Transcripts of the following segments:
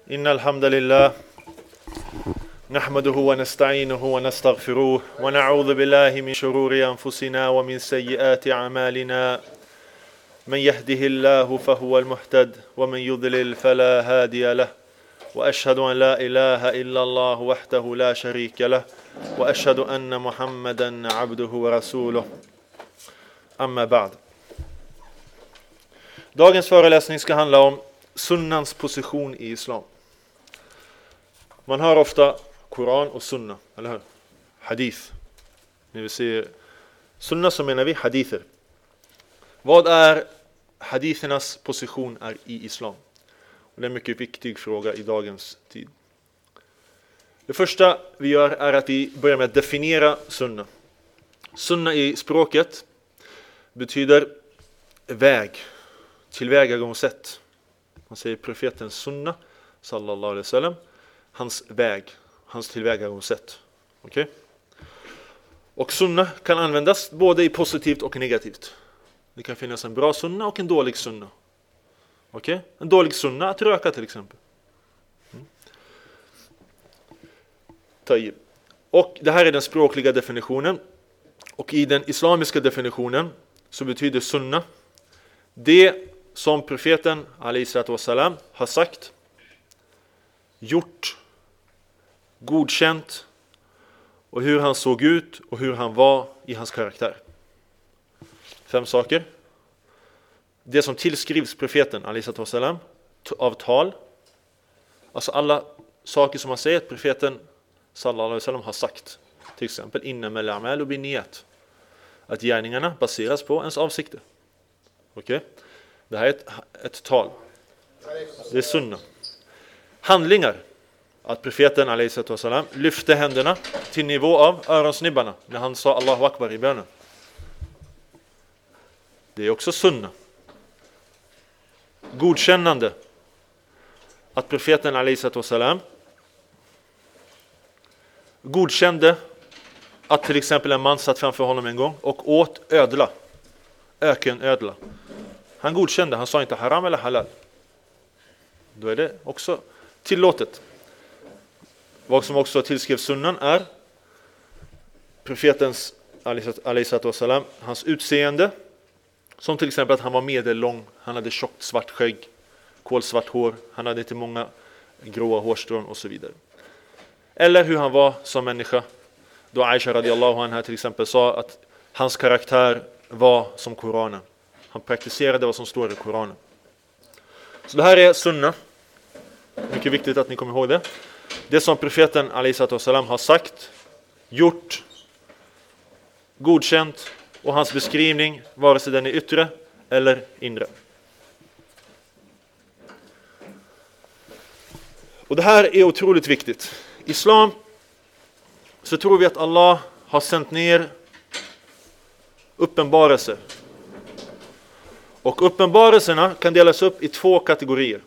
إن الحمد لله نحمده ونستعينه ونستغفره ونعوذ بالله من شرور أنفسنا ومن سيئات أعمالنا من يهده الله فهو المهتد ومن يضلل فلا هادي له وأشهد أن لا إله إلا الله وحده لا شريك له وأشهد أن محمدا عبده ورسوله أما بعد. Dagens föreläsning ska handla om sunnans position i islam. Man hör ofta Koran och sunna, eller hur? Hadith. När vi säger sunna så menar vi hadither. Vad är hadithernas position är i islam? Och det är en mycket viktig fråga i dagens tid. Det första vi gör är att vi börjar med att definiera sunna. Sunna i språket betyder väg, tillvägagångssätt. Man säger profeten sunna, sallallahu alaihi wasallam, hans väg, hans tillvägagångssätt. Okej? Och sunna kan användas både i positivt och negativt. Det kan finnas en bra sunna och en dålig sunna. Okej? En dålig sunna att röka till exempel. Och det här är den språkliga definitionen. Och i den islamiska definitionen så betyder sunna det som profeten alaihissalatu wassalam har sagt, gjort, godkänt och hur han såg ut och hur han var i hans karaktär. 5 saker. Det som tillskrivs profeten alaihissalatu wassalam av tal, alltså alla saker som han säger att profeten sallallahu alaihi wasallam har sagt. Till exempel innamal a'malu binniyat. Att gärningarna baseras på ens avsikter. Okej? Det här är ett tal. Det är sunna. Handlingar. Att profeten alaihissalatu wassalam lyfte händerna till nivå av öronsnibbarna när han sa Allahu Akbar i bönen. Det är också sunna. Godkännande. Att profeten alaihissalatu wassalam godkände att till exempel en man satt framför honom en gång och åt ödla. Ökenödla. Han godkände, han sa inte haram eller halal. Då är det också tillåtet. Vad som också tillskrivs sunnan är profetens alaihissalatu wassalam, hans utseende. Som till exempel att han var medellång, han hade tjockt svart skägg, kolsvart hår, han hade inte många gråa hårstrån och så vidare. Eller hur han var som människa. Då Aisha radiallahu anha till exempel sa att hans karaktär var som Koranen. Han praktiserade vad som står i Koranen. Så det här är sunna. Mycket viktigt att ni kommer ihåg det. Det som profeten alaihissalatu wassalam har sagt, gjort, godkänt och hans beskrivning, vare sig den är yttre eller inre. Och det här är otroligt viktigt. Islam, så tror vi att Allah har sänt ner uppenbarelser. Och uppenbarelserna kan delas upp i 2 kategorier.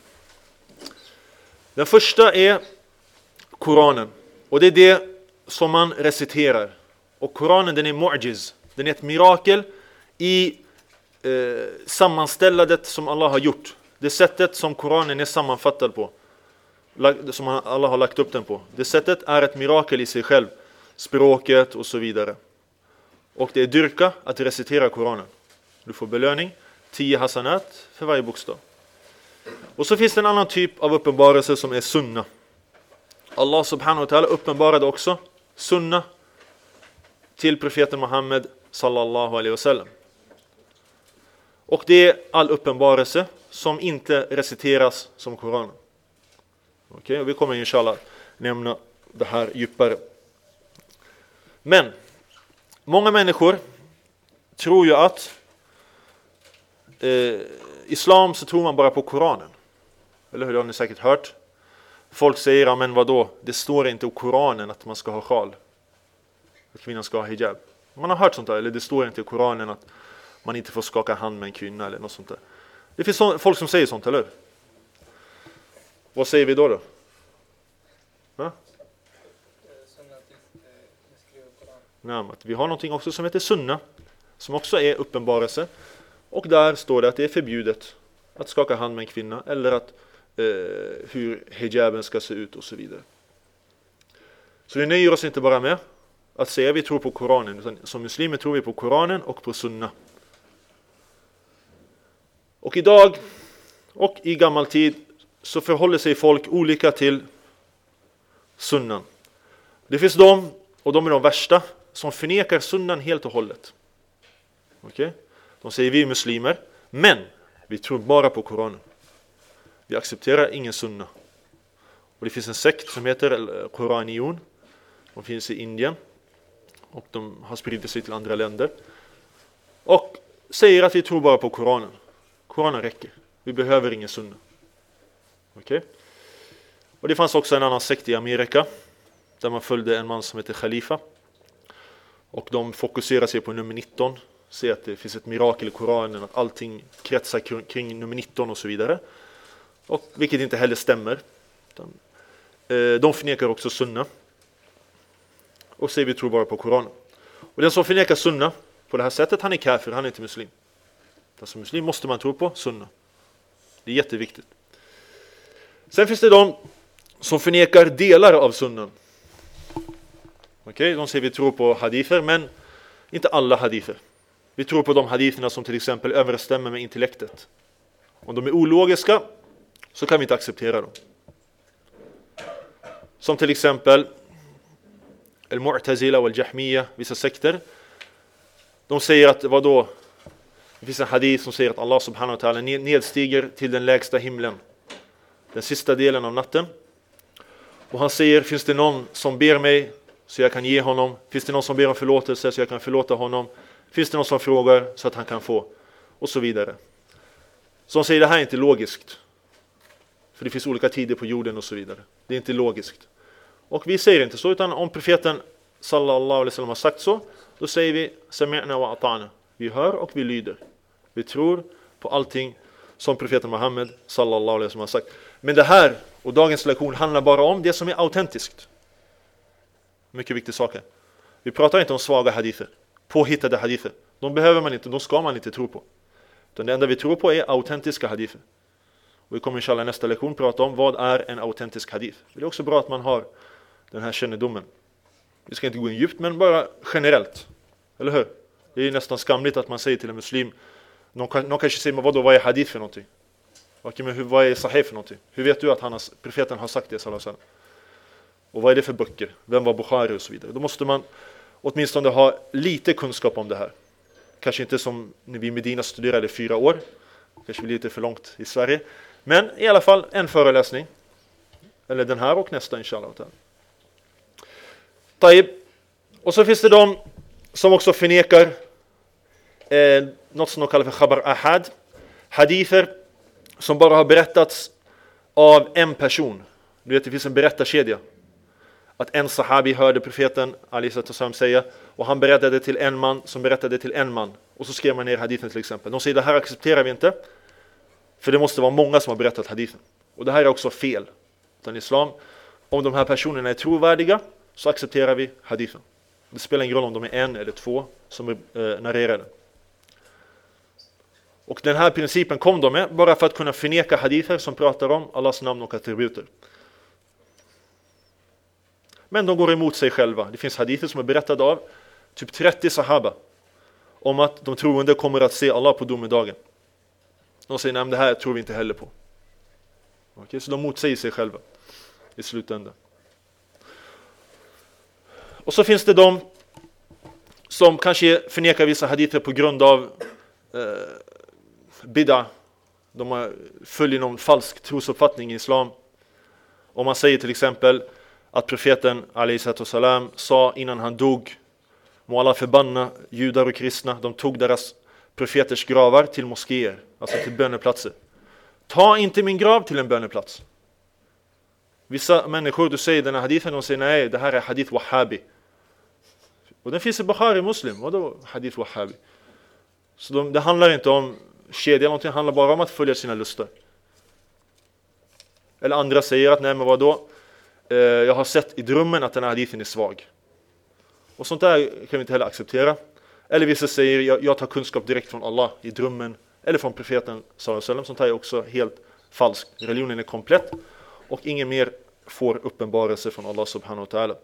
Den första är Koranen. Och det är det som man reciterar. Och Koranen, den är mu'jiz. Den är ett mirakel i sammanställandet som Allah har gjort. Det sättet som Koranen är sammanfattad på. Som Allah har lagt upp den på. Det sättet är ett mirakel i sig själv. Språket och så vidare. Och det är dyrka att recitera Koranen. Du får belöning. 10 hasanat för varje bokstav. Och så finns det en annan typ av uppenbarelse som är sunna. Allah subhanahu wa ta'ala uppenbarade också sunna till profeten Muhammed sallallahu alaihi wasallam. Och det är all uppenbarelse som inte reciteras som Koranen. Okej, och vi kommer inshallah nämna det här djupare. Men många människor tror ju att islam så tror man bara på Koranen. Eller hur, det har ni säkert hört. Folk säger, ja men vadå? Det står inte i Koranen att man ska ha sjal. Att kvinnan ska ha hijab. Man har hört sånt där, eller det står inte i Koranen att man inte får skaka hand med en kvinna eller något sånt där. Det finns folk som säger sånt, eller hur? Vad säger vi då? Ja? Nej, att vi har någonting också som heter sunna. Som också är uppenbarelse. Och där står det att det är förbjudet att skaka hand med en kvinna eller att hur hijaben ska se ut och så vidare. Så vi nöjer oss inte bara med att säga vi tror på Koranen, utan som muslimer tror vi på Koranen och på Sunna. Och idag och i gammal tid så förhåller sig folk olika till Sunnan. Det finns de, och de är de värsta, som förnekar Sunnan helt och hållet. Okej? De säger vi är muslimer, men vi tror bara på Koranen. Vi accepterar ingen Sunna. Och det finns en sekt som heter Koraniyun. De finns i Indien. Och de har spridit sig till andra länder. Och säger att vi tror bara på Koranen. Koranen räcker. Vi behöver ingen Sunna. Okej? Och det fanns också en annan sekt i Amerika. Där man följde en man som heter Khalifa. Och de fokuserar sig på nummer 19. Säger att det finns ett mirakel i Koranen. Att allting kretsar kring nummer 19 och så vidare. Och vilket inte heller stämmer. De förnekar också Sunna. Och säger vi tror bara på Koranen. Och den som förnekar Sunna på det här sättet, han är kafir, han är inte muslim. Som muslim måste man tro på Sunna. Det är jätteviktigt. Sen finns det de som förnekar delar av Sunnan. Okej, de säger vi tror på hadither, men inte alla hadither. Vi tror på de haditherna som till exempel överensstämmer med intellektet. Om de är ologiska så kan vi inte acceptera dem. Som till exempel Al-Mu'tazila och Al-Jahmiya, vissa sekter. De säger att vadå? Det finns en hadith som säger att Allah subhanahu wa ta'ala nedstiger till den lägsta himlen. Den sista delen av natten. Och han säger, finns det någon som ber mig så jag kan ge honom? Finns det någon som ber om förlåtelse så jag kan förlåta honom? Finns det någon som frågar så att han kan få? Och så vidare. Så de säger det här är inte logiskt. För det finns olika tider på jorden och så vidare. Det är inte logiskt. Och vi säger inte så, utan om profeten sallallahu alaihi wasallam har sagt så, då säger vi sami'na wa ata'na. Vi hör och vi lyder. Vi tror på allting som profeten Muhammed sallallahu alaihi wasallam har sagt. Men det här och dagens lektion handlar bara om det som är autentiskt. Mycket viktig sak här. Vi pratar inte om svaga hadither, påhittade hadither. De behöver man inte, de ska man inte tro på. Utan det enda vi tror på är autentiska hadither. Och vi kommer inshallah nästa lektion prata om vad är en autentisk hadith. Det är också bra att man har den här kännedomen. Vi ska inte gå in djupt, men bara generellt. Eller hur? Det är nästan skamligt att man säger till en muslim, någon kanske säger, men vad är hadith för någonting? Okej, men vad är sahih för någonting? Hur vet du att profeten har sagt det? Sallallahu alaihi wasallam? Och vad är det för böcker? Vem var Bukhari och så vidare? Då måste man åtminstone ha lite kunskap om det här. Kanske inte som när vi i Medina studerade 4 år. Kanske blir lite för långt i Sverige. Men i alla fall en föreläsning. Eller den här och nästa inshallah. Taib. Och så finns det de som också förnekar något som de kallar för khabar ahad. Hadither som bara har berättats av en person. Du vet, det finns en berättarkedja. Att en sahabi hörde profeten alaihissalam säga, och han berättade till en man som berättade till en man. Och så skrev man ner hadithen till exempel. De säger det här accepterar vi inte. För det måste vara många som har berättat hadithen. Och det här är också fel. Utan islam, om de här personerna är trovärdiga så accepterar vi hadithen. Det spelar ingen roll om de är 1 eller 2 som narrerar den. Och den här principen kom de med bara för att kunna förneka hadither som pratar om Allahs namn och attributer. Men de går emot sig själva. Det finns hadither som är berättade av typ 30 sahaba om att de troende kommer att se Allah på domedagen. De säger, nej, det här tror vi inte heller på. Okej, så de motsäger sig själva i slutändan. Och så finns det de som kanske förnekar vissa hadither på grund av bid'a. De har följer någon falsk trosuppfattning i islam. Om man säger till exempel att profeten alaihissalam sa innan han dog, må Allah förbanna judar och kristna, de tog deras profeters gravar till moskéer, alltså till böneplatser. Ta inte min grav till en böneplats. Vissa människor, du säger den här hadithen, de säger nej, det här är hadith wahhabi. Och den finns i Bukhari muslim, vadå hadith wahhabi? Så det handlar inte om kedja, någonting handlar bara om att följa sina lustar. Eller andra säger att nej, men vadå? Jag har sett i drömmen att den här hadithen är svag. Och sånt där kan vi inte heller acceptera. Eller vissa säger jag tar kunskap direkt från Allah i drömmen. Eller från profeten sallallahu alaihi wasallam. Sånt här är också helt falsk. Religionen är komplett och ingen mer får uppenbarelse från Allah subhanahu wa ta'ala.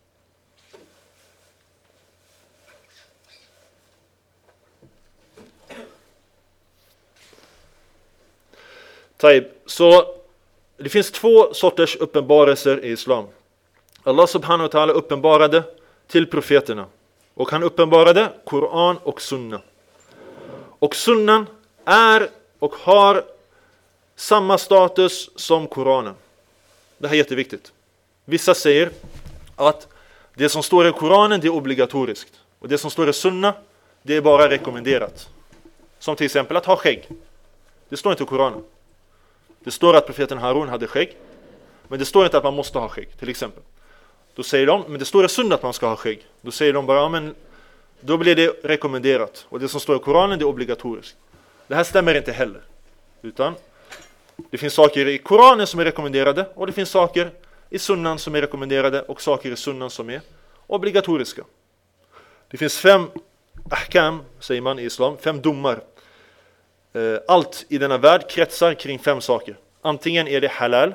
Så det finns två sorters uppenbarelser i islam. Allah subhanahu wa ta'ala uppenbarade till profeterna. Och han uppenbarade Koran och Sunna. Och Sunnan är och har samma status som Koranen. Det här är jätteviktigt. Vissa säger att det som står i Koranen det är obligatoriskt. Och det som står i Sunna det är bara rekommenderat. Som till exempel att ha skägg. Det står inte i Koranen. Det står att profeten Harun hade skägg. Men det står inte att man måste ha skägg till exempel. Då säger de, men det står i Sunna att man ska ha skägg. Då säger de bara, ja, men då blir det rekommenderat. Och det som står i Koranen det är obligatoriskt. Det här stämmer inte heller. Utan det finns saker i Koranen som är rekommenderade. Och det finns saker i Sunnan som är rekommenderade. Och saker i Sunnan som är obligatoriska. Det finns 5 ahkam, säger man i islam. 5 domar. Allt i denna värld kretsar kring 5 saker. Antingen är det halal.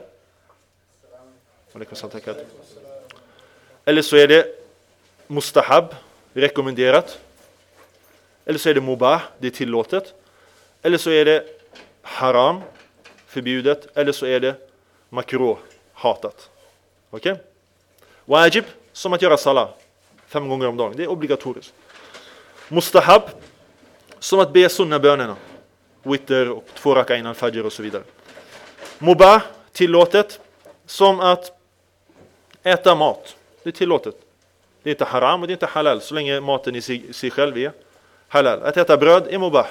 Eller så är det mustahab, rekommenderat. Eller så är det mubah, det är tillåtet. Eller så är det haram, förbjudet. Eller så är det makruh, hatat. Okej? Wajib, som att göra salah 5 gånger om dagen. Det är obligatoriskt. Mustahab, som att be sunnabönerna. Witr och 2 raka innan fajr och så vidare. Mubah, tillåtet. Som att äta mat. Det är tillåtet. Det är inte haram och det är inte halal. Så länge maten i sig själv är halal. Att äta bröd är mubah.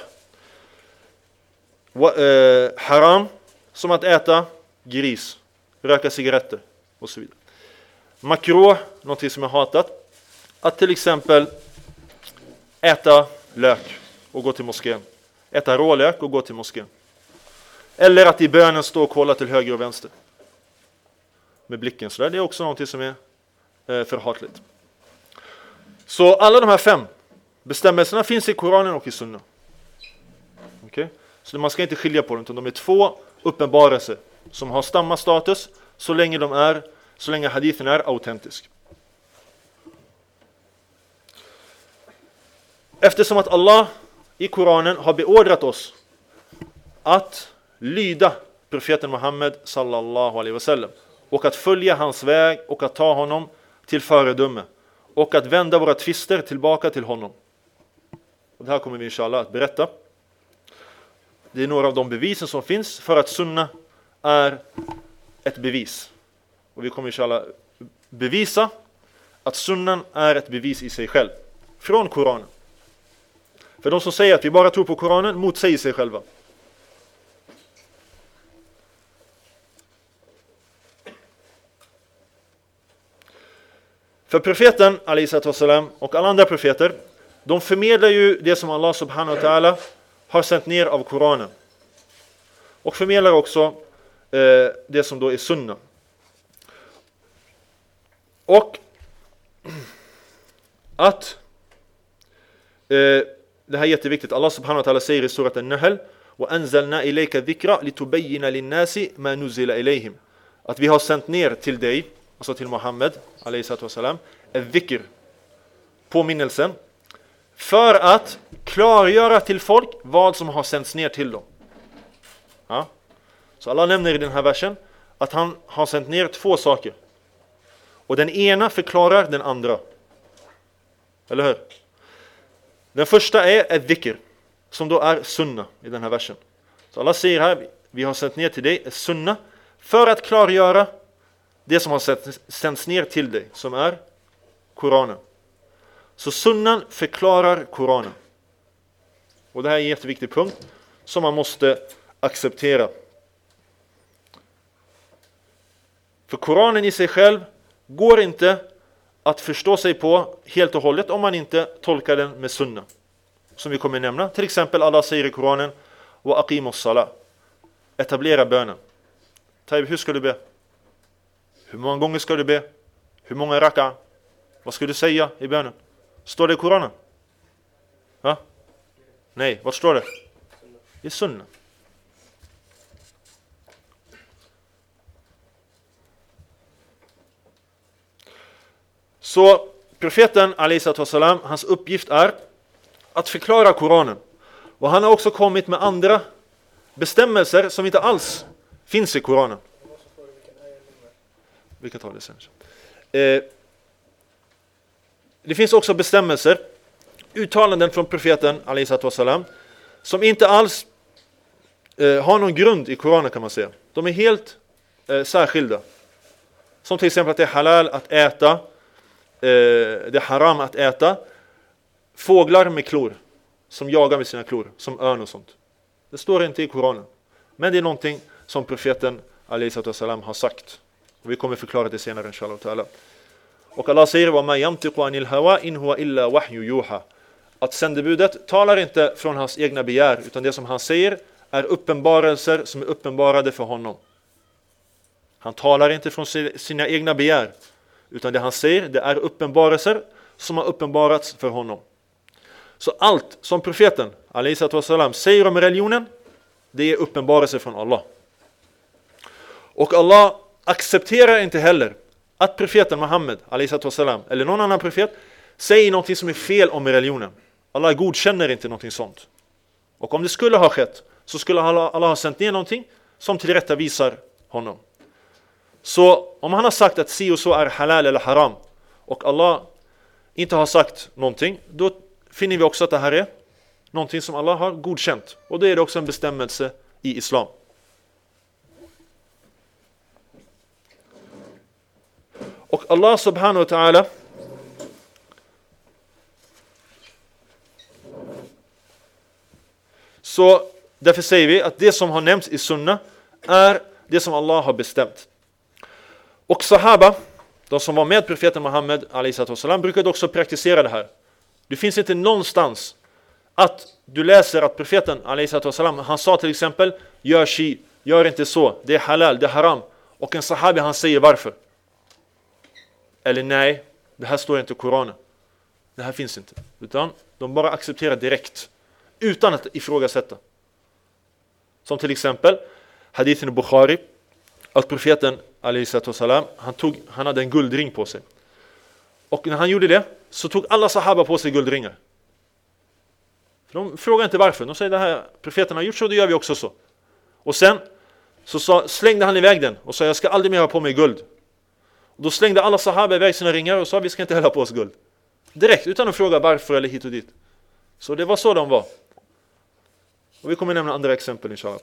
Haram. Som att äta gris. Röka cigaretter. Och så vidare. Makruh. Någonting som är hatat. Att till exempel äta lök och gå till moskén. Äta rålök och gå till moskén. Eller att i bönen stå och kolla till höger och vänster. Med blicken så där. Det är också någonting som är förhatligt. Så alla de här 5 bestämmelserna finns i Koranen och i Sunna. Okay? Så man ska inte skilja på dem, utan de är 2 uppenbarelser som har samma status så länge hadithen är autentisk. Eftersom att Allah i Koranen har beordrat oss att lyda profeten Muhammed sallallahu alaihi wasallam och att följa hans väg och att ta honom till föredöme och att vända våra tvister tillbaka till honom. Och det här kommer vi inshallah att berätta. Det är några av de bevisen som finns för att sunna är ett bevis. Och vi kommer inshallah bevisa att sunnan är ett bevis i sig själv från Koranen. För de som säger att vi bara tror på Koranen motsäger sig själva. För profeten alaihissalam och alla andra profeter, de förmedlar ju det som Allah subhanahu wa ta'ala har sänt ner av Koranen. Och förmedlar också det som då är sunna. Och att det här är jätteviktigt. Allah subhanahu wa ta'ala säger i surat An-Nahl: "Wa anzalna ilayka dhikra litubayyina lin-nasi ma nuzila ilayhim." Att vi har sänt ner till dig, alltså till Muhammed alayhi en dhikr, påminnelsen, för att klargöra till folk vad som har sänts ner till dem. Ja. Så Allah nämner i den här versen att han har sänt ner 2 saker. Och den ena förklarar den andra. Eller hur? Den första är ett dhikr, som då är sunna i den här versen. Så Allah säger här, vi har sänt ner till dig ett sunna för att klargöra det som har sänts ner till dig, som är Koranen. Så sunnan förklarar Koranen. Och det här är en jätteviktig punkt som man måste acceptera. För Koranen i sig själv går inte att förstå sig på helt och hållet om man inte tolkar den med sunna. Som vi kommer nämna. Till exempel Allah säger i Koranen: "Wa aqimus salah." Etablera bönen. Taib, hur ska du be? Hur många gånger ska du be? Hur många raka? Vad ska du säga i bönen? Står det i Koranen? Va? Nej, vad står det? I sunna. Så profeten alaihissalam, hans uppgift är att förklara Koranen. Och han har också kommit med andra bestämmelser som inte alls finns i Koranen. Vi kan ta det sen. Det finns också bestämmelser, uttalanden från profeten alaihissalam, som inte alls har någon grund i Koranen, kan man säga. De är helt särskilda. Som till exempel att det är halal att äta, det är haram att äta fåglar med klor, som jagar med sina klor, som örn och sånt. Det står inte i Koranen. Men det är någonting som profeten alaihissalam har sagt. Och vi kommer förklara det senare, inshallah ta'ala. Och Allah säger: "Wa ma yantiqu anil hawa in huwa illa wahyu yuha." Att sändebudet talar inte från hans egna begär, utan det som han säger är uppenbarelser som är uppenbarade för honom. Han talar inte från sina egna begär, utan det han säger, det är uppenbarelser som har uppenbarats för honom. Så allt som profeten alaihissalam säger om religionen, det är uppenbarelser från Allah. Och Allah accepterar inte heller att profeten Muhammed alaihissalam eller någon annan profet säger någonting som är fel om religionen. Allah godkänner inte någonting sånt. Och om det skulle ha skett, så skulle Allah ha sänt ner någonting som tillrättavisar honom. Så om han har sagt att si och så är halal eller haram, och Allah inte har sagt någonting, då finner vi också att det här är någonting som Allah har godkänt. Och då är det också en bestämmelse i islam. Och Allah subhanahu wa ta'ala så därför säger vi att det som har nämnts i sunna är det som Allah har bestämt. Och sahaba, de som var med profeten Muhammed alaihissalam, brukade också praktisera det här. Det finns inte någonstans att du läser att profeten alaihissalam, han sa till exempel: gör shi, gör inte så, det är halal, det är haram. Och en sahabi, han säger varför. Eller nej, det här står inte i Koranen. Det här finns inte. Utan de bara accepterar direkt, utan att ifrågasätta. Som till exempel hadithen i Bukhari, att profeten alaihissalam, han hade en guldring på sig. Och när han gjorde det, så tog alla sahaba på sig guldringar. För de frågar inte varför. De säger: det här profeten har gjort så, då gör vi också så. Och sen så slängde han iväg den och sa: jag ska aldrig mer ha på mig guld. Och då slängde alla sahaba iväg sina ringar och sa: vi ska inte hälla på oss guld. Direkt, utan att fråga varför eller hit och dit. Så det var så de var. Och vi kommer nämna andra exempel, inshallah.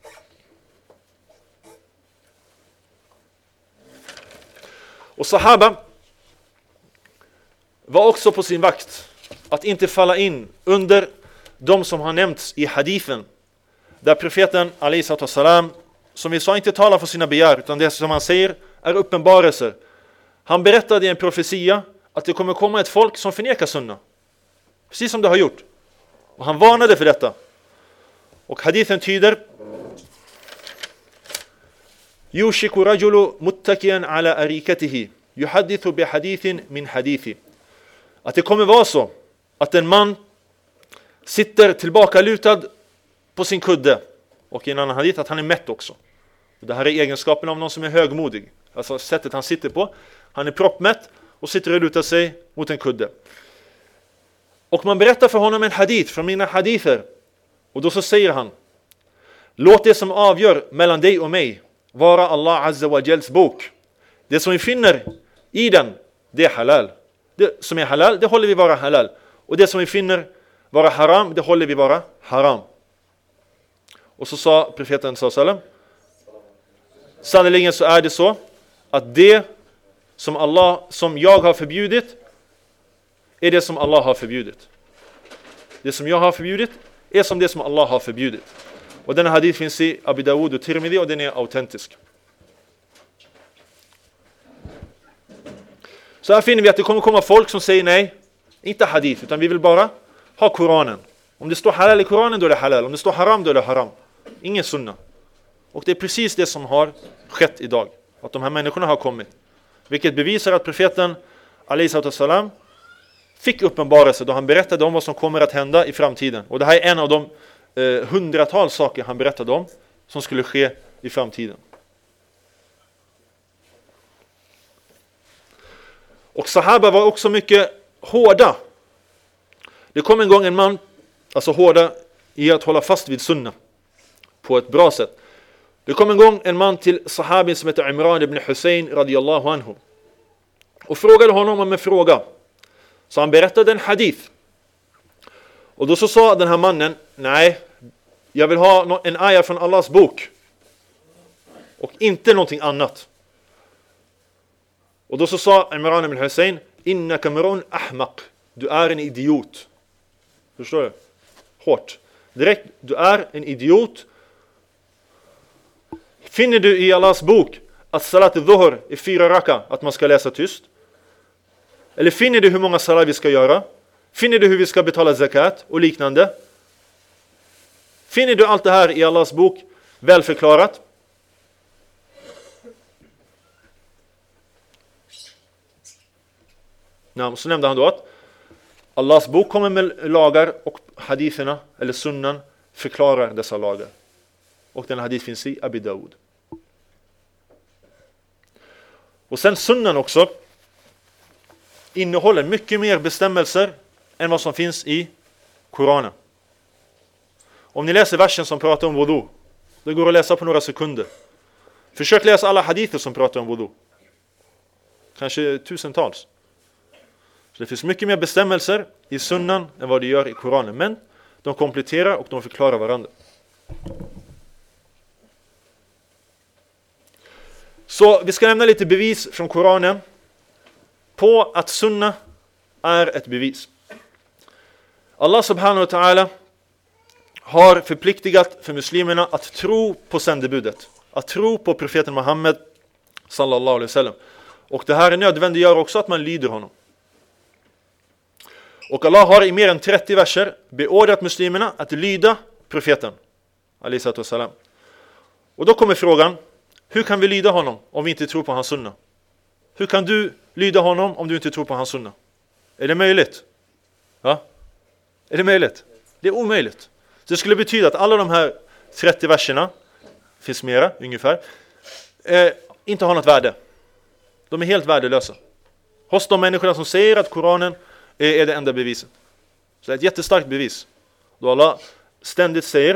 Och sahaba var också på sin vakt att inte falla in under de som har nämnts i hadithen, där profeten alaihissalam, som vi sa, inte talar för sina begär, utan det som han säger är uppenbarelser. Han berättade i en profetia att det kommer komma ett folk som förnekar sunna, precis som det har gjort. Och han varnade för detta. Och hadithen tyder: yushiku rajulu muttakiyan ala arikatihi yuhaddithu bi hadithin min hadithi. Att det kommer vara så att en man sitter tillbaka lutad på sin kudde, och i en annan hadith att han är mätt också. Det här är egenskapen av någon som är högmodig. Alltså sättet han sitter på. Han är proppmätt och sitter och lutar sig mot en kudde. Och man berättar för honom en hadith från mina hadither. Och då så säger han: låt det som avgör mellan dig och mig vara Allah Azza wa Jals bok. Det som vi finner i den, det är halal. Det som är halal, det håller vi vara halal. Och det som vi finner vara haram, det håller vi vara haram. Och så sa profeten sallallahu: sannoliken så är det så att det som jag har förbjudit är det som Allah har förbjudit. Det som jag har förbjudit är som det som Allah har förbjudit. Och denna hadith finns i Abu Dawud och Tirmidhi, och den är autentisk. Så här finner vi att det kommer komma folk som säger: nej, inte hadith, utan vi vill bara ha Koranen. Om det står halal i Koranen, då är det halal. Om det står haram, då är det haram. Ingen sunna. Och det är precis det som har skett idag. Att de här människorna har kommit. Vilket bevisar att profeten alaihissalam fick uppenbarelse då han berättade om vad som kommer att hända i framtiden. Och det här är en av de hundratals saker han berättade om som skulle ske i framtiden. Och sahaba var också mycket hårda. Det kom en gång en man, alltså hårda i att hålla fast vid sunna på ett bra sätt. Det kom en gång en man till sahabin som heter Imran ibn Hussein radiyallahu anhu och frågade honom om en fråga. Så han berättade en hadith. Och då så sa den här mannen: nej, jag vill ha en ayah från Allahs bok och inte någonting annat. Och då så sa Imran ibn Hussein: innaka marun ahmaq, du är en idiot. Förstår du? Hårt. Direkt, du är en idiot. Finner du i Allahs bok att salat dhuhr är 4 raka, att man ska läsa tyst? Eller finner du hur många salat vi ska göra? Finner du hur vi ska betala zakat och liknande? Finner du allt det här i Allahs bok väl förklarat? Så nämnde han då att Allahs bok kommer med lagar och haditherna, eller sunnan, förklarar dessa lagar. Och den hadith finns i Abi Dawud. Och sen sunnan också innehåller mycket mer bestämmelser än vad som finns i Koranen. Om ni läser versen som pratar om wudu, det går att läsa på några sekunder. Försök läsa alla hadither som pratar om wudu. Kanske tusentals. Så det finns mycket mer bestämmelser i sunnan än vad det gör i Koranen. Men de kompletterar och de förklarar varandra. Så vi ska nämna lite bevis från Koranen på att sunna är ett bevis. Allah subhanahu wa ta'ala har förpliktigat för muslimerna att tro på sändebudet. Att tro på profeten Muhammed sallallahu alaihi wasallam. Och det här nödvändiggör också att man lyder honom. Och Allah har i mer än 30 verser beordrat muslimerna att lyda profeten alaihi wasallam. Och då kommer frågan: hur kan vi lyda honom om vi inte tror på hans sunna? Hur kan du lyda honom om du inte tror på hans sunna? Är det möjligt? Ja? Är det möjligt? Det är omöjligt. Så det skulle betyda att alla de här 30 verserna, finns mera ungefär, inte har något värde. De är helt värdelösa. Hos de människorna som säger att Koranen är det enda beviset. Så det är ett jättestarkt bevis. Då Allah ständigt säger: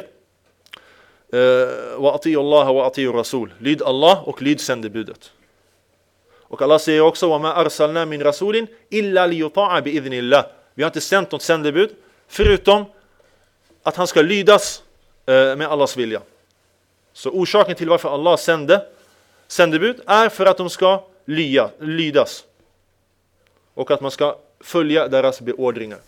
wa ati'u Allah wa ati'u Rasul. Lyd Allah och lyd sändebudet. Och Allah säger också: wa ma arsalna min rasulin illa liyuta'a bi idhnillah. Vi har inte sänt något sändebud förutom att han ska lydas med Allahs vilja. Så orsaken till varför Allah sände sändebud är för att de ska lydas. Och att man ska följa deras beordringar.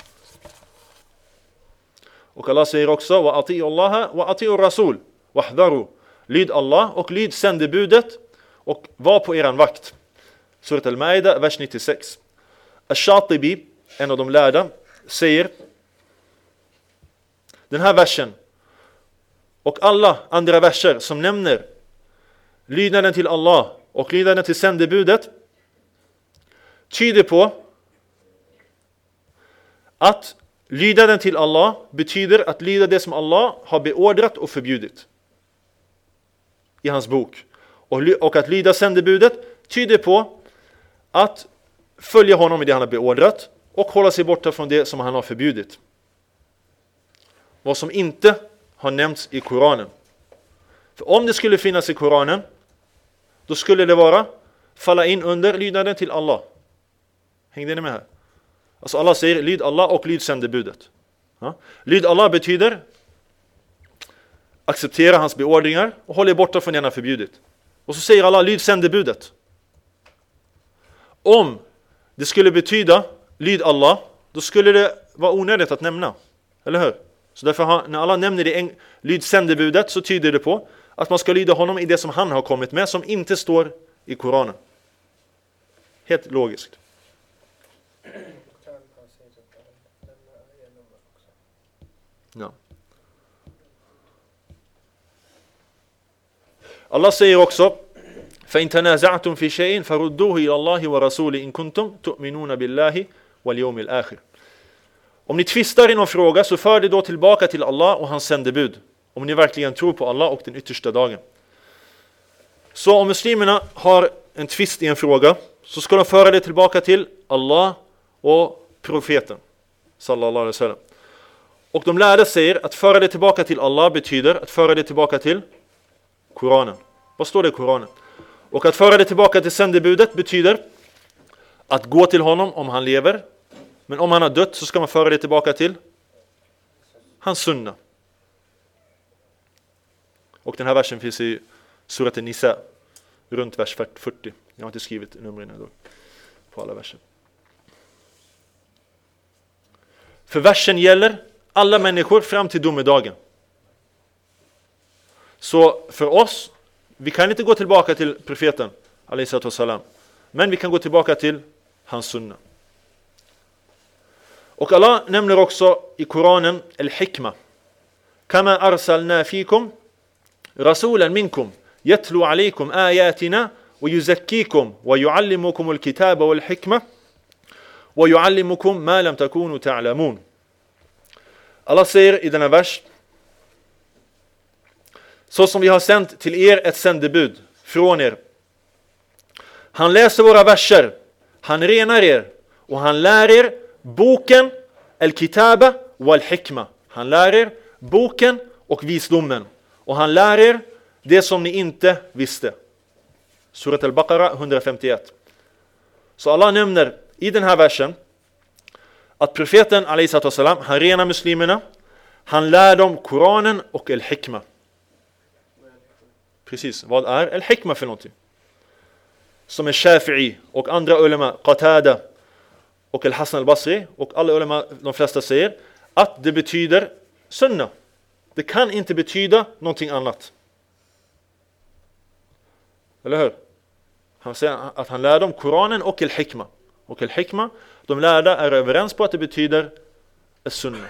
Och Allah säger också: wa ati'u Allah wa ati'u Rasul wahdharu. Lyd Allah och lyd sändebudet och var på eran vakt. Surat Al-Maida, vers 96. Ash-Shatibi, en av de lärda, säger den här versen och alla andra verser som nämner lydnaden till Allah och lydnaden till sändebudet tyder på att lydnaden till Allah betyder att lyda det som Allah har beordrat och förbjudit i hans bok. Och att lyda sändebudet tyder på att följa honom i det han har beordrat och hålla sig borta från det som han har förbjudit. Vad som inte har nämnts i Koranen. För om det skulle finnas i Koranen, då skulle det falla in under lydnaden till Allah. Hängde ni med här? Alltså Allah säger: lyd Allah och lyd sändebudet. Ja? Lyd Allah betyder acceptera hans beordringar och hålla borta från det han har förbjudit. Och så säger Allah: lyd sändebudet. Om det skulle betyda lyd Allah, då skulle det vara onödigt att nämna. Eller hur? Så därför när Allah nämner det lyd sändebudet, så tyder det på att man ska lyda honom i det som han har kommit med, som inte står i Koranen. Helt logiskt. Ja. Allah säger också: فَإِنْ تَنَازَعْتُمْ فِي شَيْءٍ فَرُدُّوهُ إِلَى اللَّهِ وَرَسُولِهِ إِنْ كُنْتُمْ تُؤْمِنُونَ بِاللَّهِ وَالْيَوْمِ الْآخِرِ. Om ni tvistar i någon fråga, så för det då tillbaka till Allah och hans sändebud, om ni verkligen tror på Allah och den yttersta dagen. Så om muslimerna har en tvist i en fråga, så ska de föra det tillbaka till Allah och profeten sallallahu alaihi wasallam. Och de lärde sig att föra det tillbaka till Allah betyder att föra det tillbaka till Koranen. Vad står det i Koranen? Och att föra det tillbaka till sändebudet betyder att gå till honom om han lever. Men om han har dött så ska man föra det tillbaka till hans sunna. Och den här versen finns i surat An-Nisa, runt vers 40. Jag har inte skrivit numren idag på alla verser. För versen gäller alla människor fram till domedagen. Så för oss, vi kan inte gå tillbaka till profeten alayhi salam, men vi kan gå tillbaka till hans sunna. Och Allah nämner också i Koranen al-hikma. Kama arsalna fikum rasulan minkum yatlu alaykum ayatina wa yuzakkikum wa yuallimukum al-kitaba wal-hikma wa yuallimukum ma lam takunu ta'lamun. Allah säger i denna vers: så som vi har sänt till er ett sändebud från er. Han läser våra verser, han renar er och han lär er boken, al-kitaba wal-hikma. Han lär er boken och visdomen. Och han lär er det som ni inte visste. Surat al-Baqarah 151. Så Allah nämner i den här versen att profeten alayhi salam, han renar muslimerna. Han lär dem Koranen och al-hikma. Precis, vad är al-hikma för någonting? Som är Shafi'i och andra ulema, Qatada och al-Hasan al-Basri och alla ulema, de flesta säger att det betyder sunna. Det kan inte betyda någonting annat. Eller hur? Han säger att han lär dem Koranen och al-hikma. Och al-hikma, de lärda är överens på att det betyder sunna.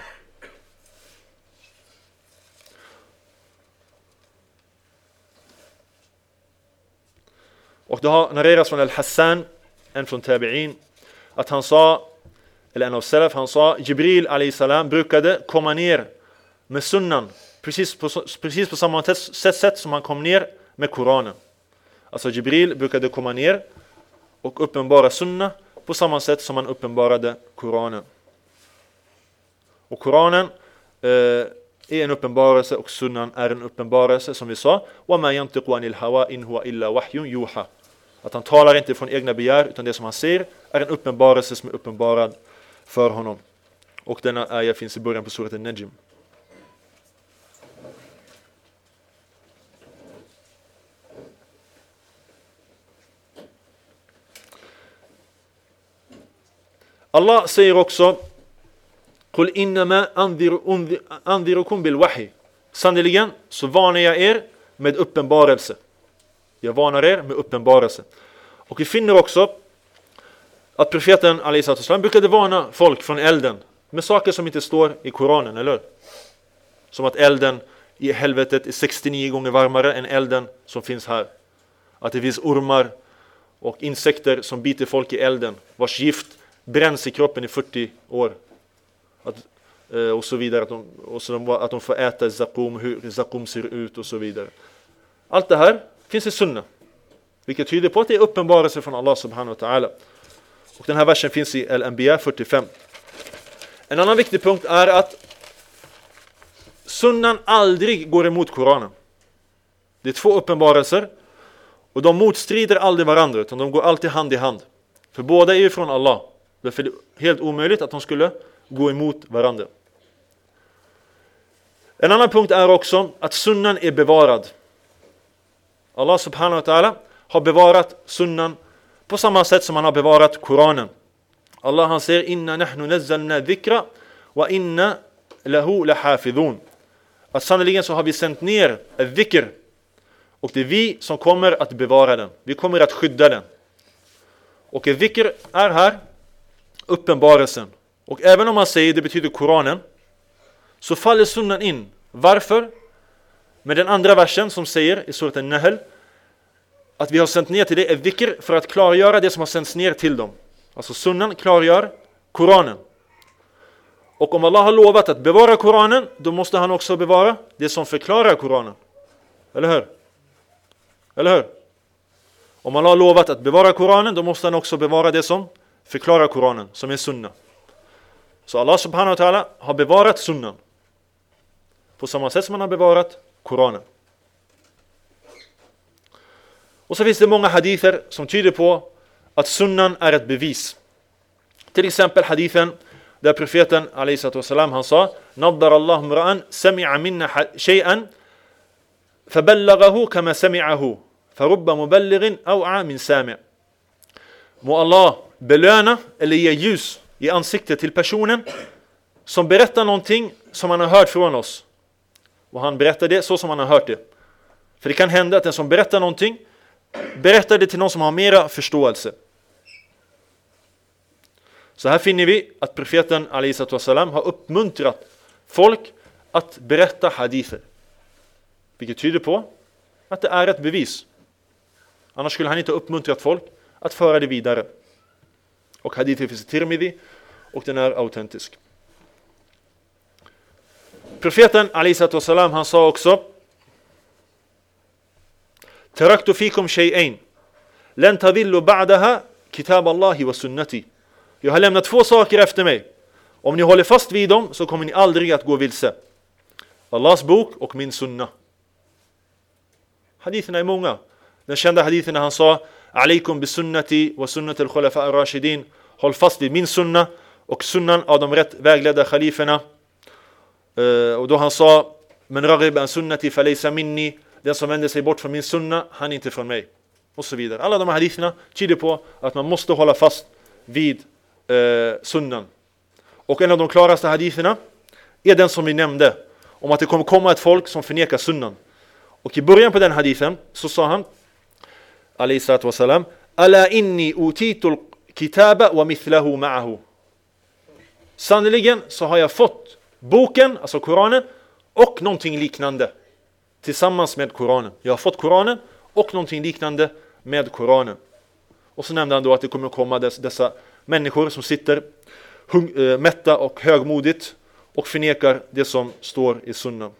Och det har narrerats från al-Hassan, en från Tabi'in, att han sa, eller en av Salaf, han sa Jibril alayhi salam brukade komma ner med sunnan precis på samma sätt som han kom ner med Koranen. Alltså Jibril brukade komma ner och uppenbara sunna på samma sätt som han uppenbarade Koranen. Och Koranen är en uppenbarelse och sunnan är en uppenbarelse, som vi sa. وَمَا يَنْتِقُ عَنِ الْهَوَا إِنْ هُوَ إِلَّا وَحْيٌ يُوحَى. Att han talar inte från egna begär, utan det som han säger är en uppenbarelse som är uppenbarad för honom. Och denna ayah finns i början på surat An-Najm. Allah säger också: "Qul innama anzirukum bil wahy." Sannoliken så varnar jag er med uppenbarelse. Jag varnar er med uppenbarelse. Och vi finner också att profeten alayhi salam brukade varna folk från elden med saker som inte står i Koranen, eller? Som att elden i helvetet är 69 gånger varmare än elden som finns här. Att det finns ormar och insekter som biter folk i elden, vars gift bränns i kroppen i 40 år. Och så vidare. Att de får äta zakum, hur zakum ser ut och så vidare. Allt det här finns i sunna. Vilket tyder på att det är uppenbarelse från Allah subhanahu wa ta'ala. Och den här versen finns i Al-Anbiya 45. En annan viktig punkt är att sunnan aldrig går emot Koranen. Det är två uppenbarelser. Och de motstrider aldrig varandra, utan de går alltid hand i hand. För båda är ju från Allah. Därför är det helt omöjligt att de skulle gå emot varandra. En annan punkt är också att sunnan är bevarad. Allah subhanahu wa ta'ala har bevarat sunnan på samma sätt som han har bevarat Koranen. Allah han säger: "Inna nahnu nazzalna dhikra wa inna lahu lahafidhun." Att sannoliken så har vi sänt ner ett dhikr. Och det är vi som kommer att bevara den. Vi kommer att skydda den. Och ett dhikr är här uppenbarelsen. Och även om man säger det betyder Koranen, så faller sunnan in. Varför? Med den andra versen som säger i surat An-Nahl att vi har sänt ner till det ett dhikr för att klargöra det som har sänts ner till dem. Alltså sunnan klargör Koranen. Och om Allah har lovat att bevara Koranen, då måste han också bevara det som förklarar Koranen. Eller hur? Eller hur? Om Allah har lovat att bevara Koranen, då måste han också bevara det som förklarar Koranen, som är sunna. Så Allah subhanahu wa ta'ala har bevarat sunnan på samma sätt som han har bevarat Koranen. Och så finns det många hadither som tyder på att sunnan är ett bevis. Till exempel hadithen där profeten alaihissalam han sa: "Naddar Allah mra'an sami'a minna shay'an faballaghahu kama sami'ahu farubba muballighin aw'a min sami'." Må Allah belöna eller ge ljus i ansiktet till personen som berättar någonting som han har hört från oss. Och han berättar det så som han har hört det. För det kan hända att den som berättar någonting berättar det till någon som har mera förståelse. Så här finner vi att profeten alaihissalam har uppmuntrat folk att berätta hadither. Vilket tyder på att det är ett bevis. Annars skulle han inte uppmuntrat folk att föra det vidare. Och hadither finns i Tirmidhi och den är autentisk. Profeten alaihissalam han sa också: "Taraktu fikum shay'ain lan tadillu ba'daha kitab Allahi wa sunnati." Jag har lämnat 2 saker efter mig. Om ni håller fast vid dem så kommer ni aldrig att gå vilse. Allahs bok och min sunna. Haditherna är många. Den kända hadithen när han sa: "Alaykum bi sunnati wa sunnati al-khulafa ar-rashidin." Håll fast vid min sunna och sunnan av de rätt vägledda khaliferna. Och då han sa: "Men raghib an sunnati falaysa minni." Den som vänder sig bort från min sunna, han är inte från mig. Och så vidare. Alla de här haditherna tyder på att man måste hålla fast vid sunnan. Och en av de klaraste haditherna är den som vi nämnde, om att det kommer komma ett folk som förnekar sunnan. Och i början på den hadithen så sa han alayhissalatu wassalam: "Ala inni utitul kitaba wa mithlahu ma'ahu." Sannoliken så har jag fått boken, alltså Koranen, och någonting liknande tillsammans med Koranen. Jag har fått Koranen och någonting liknande med Koranen. Och så nämnde han då att det kommer komma dessa människor som sitter mätta och högmodigt och förnekar det som står i sunnan.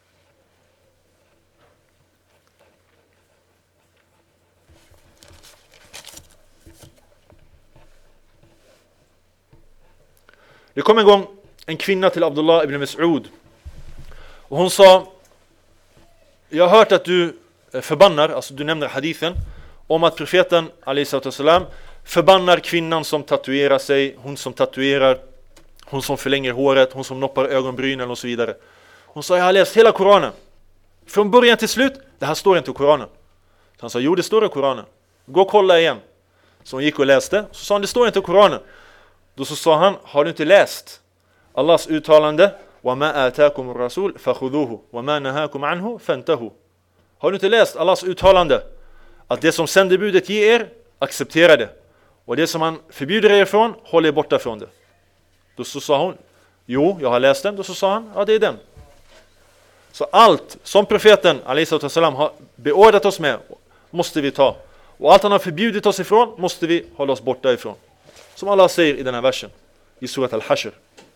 Det kom en gång en kvinna till Abdullah ibn Mas'ud och hon sa: "Jag har hört att du förbannar", alltså du nämner hadithen om att profeten alaihissalam förbannar kvinnan som tatuerar sig, hon som tatuerar, hon som förlänger håret, hon som noppar ögonbrynen och så vidare. Hon sa: "Jag har läst hela Koranen från början till slut, det här står inte i Koranen." Han sa: "Jo, det står i Koranen, gå och kolla igen." Så hon gick och läste, så sa han: "Det står inte i Koranen." Då så sa han: "Har du inte läst Allahs uttalande: wa ma atakum ar-rasul fakhudhuhu wa ma nahakum anhu fantahu?" Har du inte läst Allahs uttalande att det som sändebudet ger er, acceptera det, och det som han förbjuder er från, håll er borta från det? Då så sa hon: "Jo, jag har läst den." Då så sa han: "Ja, det är den." Så allt som profeten alaihissalam har beordrat oss med måste vi ta, och allt han har förbjudit oss ifrån måste vi hålla oss borta ifrån. Som Allah säger i den här versen i surat al-Hashr.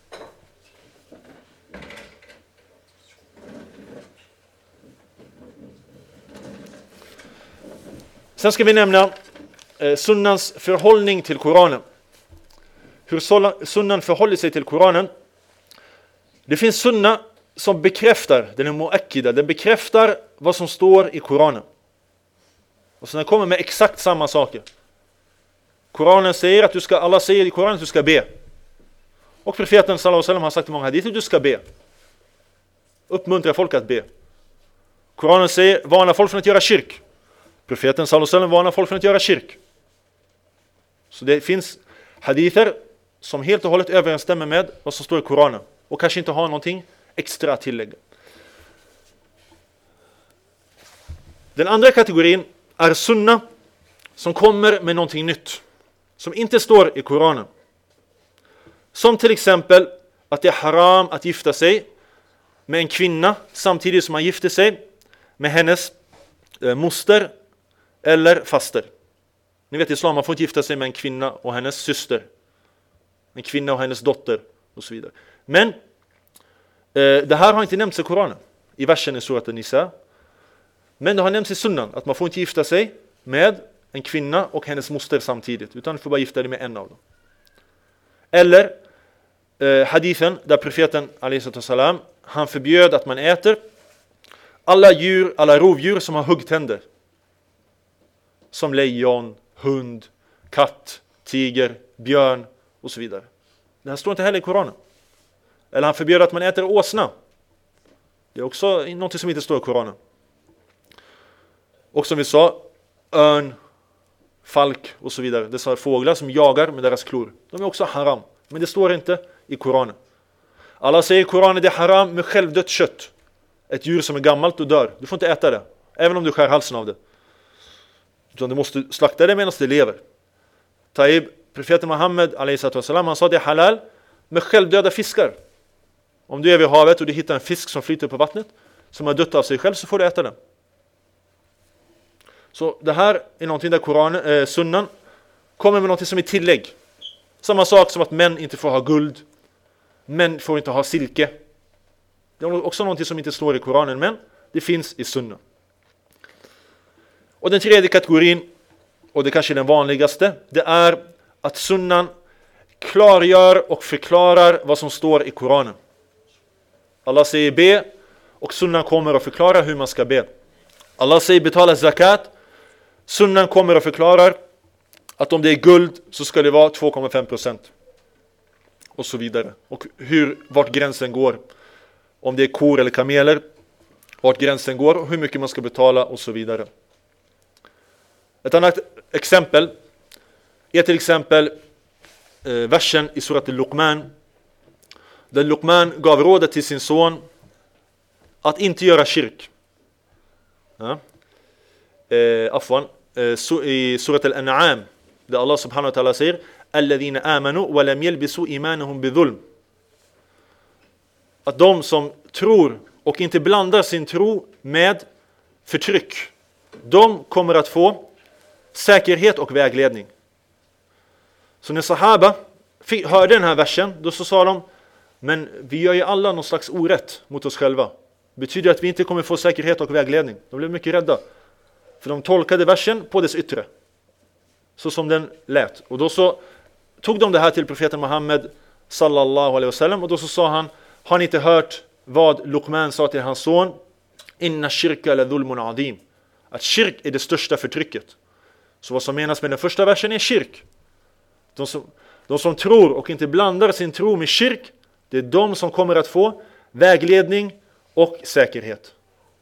Sen ska vi nämna sunnans förhållning till Koranen. Hur sunnan förhåller sig till Koranen. Det finns sunna som bekräftar, den är muakkida, den bekräftar vad som står i Koranen. Och så den kommer med exakt samma saker. Koranen säger att Allah säger i Koranen att du ska be. Och profeten sallallahu alaihi wasallam har sagt i många hadither att du ska be. Uppmuntra folk att be. Koranen säger: varna folk från att göra kyrk. Profeten sallallahu alaihi wasallam varnar folk från att göra kyrk. Så det finns hadither som helt och hållet överensstämmer med vad som står i Koranen och kanske inte har någonting extra att tillägga. Den andra kategorin är sunna som kommer med någonting nytt som inte står i Koranen. Som till exempel att det är haram att gifta sig med en kvinna samtidigt som man gifter sig med hennes moster eller faster. Ni vet i islam, man får inte gifta sig med en kvinna och hennes syster, en kvinna och hennes dotter och så vidare. Men det här har inte nämnts i Koranen i versen i surat An-Nisa. Men det har nämnts i sunnan att man får inte gifta sig med en kvinna och hennes moster samtidigt, utan du får bara gifta dig med en av dem. Eller hadithen där profeten alaihissalam, han förbjöd att man äter alla rovdjur som har huggtänder. Som lejon, hund, katt, tiger, björn och så vidare. Det här står inte heller i Koranen. Eller han förbjöd att man äter åsna. Det är också något som inte står i Koranen. Och som vi sa, örn, falk och så vidare. Det är fåglar som jagar med deras klor. De är också haram. Men det står inte i Koranen. Allah säger i Koranen det är haram med självdött kött. Ett djur som är gammalt och dör. Du får inte äta det. Även om du skär halsen av det. Utan du måste slakta det medan det lever. Taib, profeten Muhammed alaihissalam, han sa det är halal med självdöda fiskar. Om du är vid havet och du hittar en fisk som flyter på vattnet som har dött av sig själv, så får du äta den. Så det här är någonting där Koranen, sunnan kommer med någonting som är tillägg. Samma sak som att män inte får ha guld. Män får inte ha silke. Det är också någonting som inte står i Koranen, men det finns i sunnan. Och den tredje kategorin, och det kanske är den vanligaste, det är att sunnan klargör och förklarar vad som står i Koranen. Allah säger be, och sunnan kommer och förklarar hur man ska be. Allah säger betala zakat, sunnan kommer och förklarar att om det är guld så ska det vara 2,5%. Och så vidare. Och vart gränsen går. Om det är kor eller kameler, vart gränsen går och hur mycket man ska betala och så vidare. Ett annat exempel är till exempel versen i surat al-Luqman, där Luqman gav rådet till sin son att inte göra shirk. Ja. I surat al-An'am, där Allah subhanahu wa ta'ala säger alladhina amanu wa lam yalbisu imanuhum bidhulm. Att de som tror och inte blandar sin tro med förtryck, de kommer att få säkerhet och vägledning. Så när sahaba hörde den här versen, då så sa de, men vi gör ju alla någon slags orätt mot oss själva. Betyder att vi inte kommer få säkerhet och vägledning? De blev mycket rädda. För de tolkade versen på dess yttre. Så som den lät. Och då så tog de det här till profeten Muhammed sallallahu alaihi wasallam, och då så sa han, har ni inte hört vad Luqman sa till hans son? Inna shirka la dhulmun adim. Att shirk är det största förtrycket. Så vad som menas med den första versen är shirk. De som tror och inte blandar sin tro med shirk, det är de som kommer att få vägledning och säkerhet.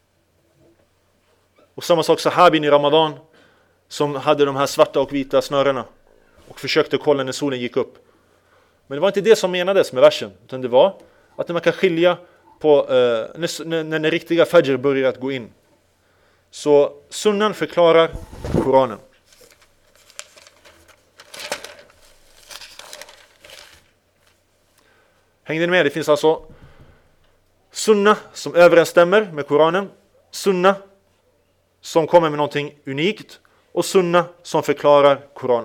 Och samma sak sahabin i Ramadan, som hade de här svarta och vita snörena och försökte kolla när solen gick upp. Men det var inte det som menades med versen, utan det var att man kan skilja på när den riktiga fajr börjar att gå in. Så sunnan förklarar Koranen. Hängde ni med? Det finns alltså sunna som överensstämmer med Koranen, sunna som kommer med någonting unikt och sunna som förklarar Koranen.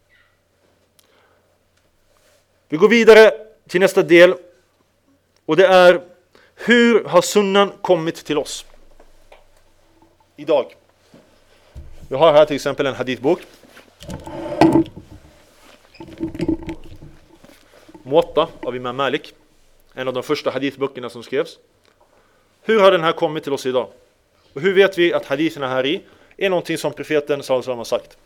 Vi går vidare till nästa del, och det är: hur har sunnan kommit till oss idag? Vi har här till exempel en hadithbok, Muwatta av Imam Malik, en av de första hadithböckerna som skrevs. Hur har den här kommit till oss idag? Och hur vet vi att haditherna här i är någonting som profeten sallallahu alaihi wasallam har sagt?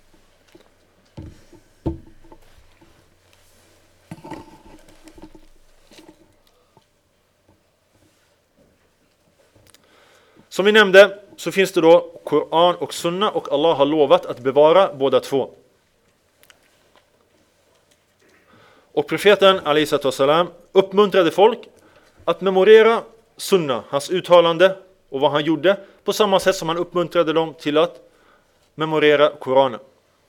Som vi nämnde så finns det då Koran och Sunna, och Allah har lovat att bevara båda två. Och profeten alaihissalam uppmuntrade folk att memorera Sunna, hans uttalande och vad han gjorde, på samma sätt som han uppmuntrade dem till att memorera Koranen.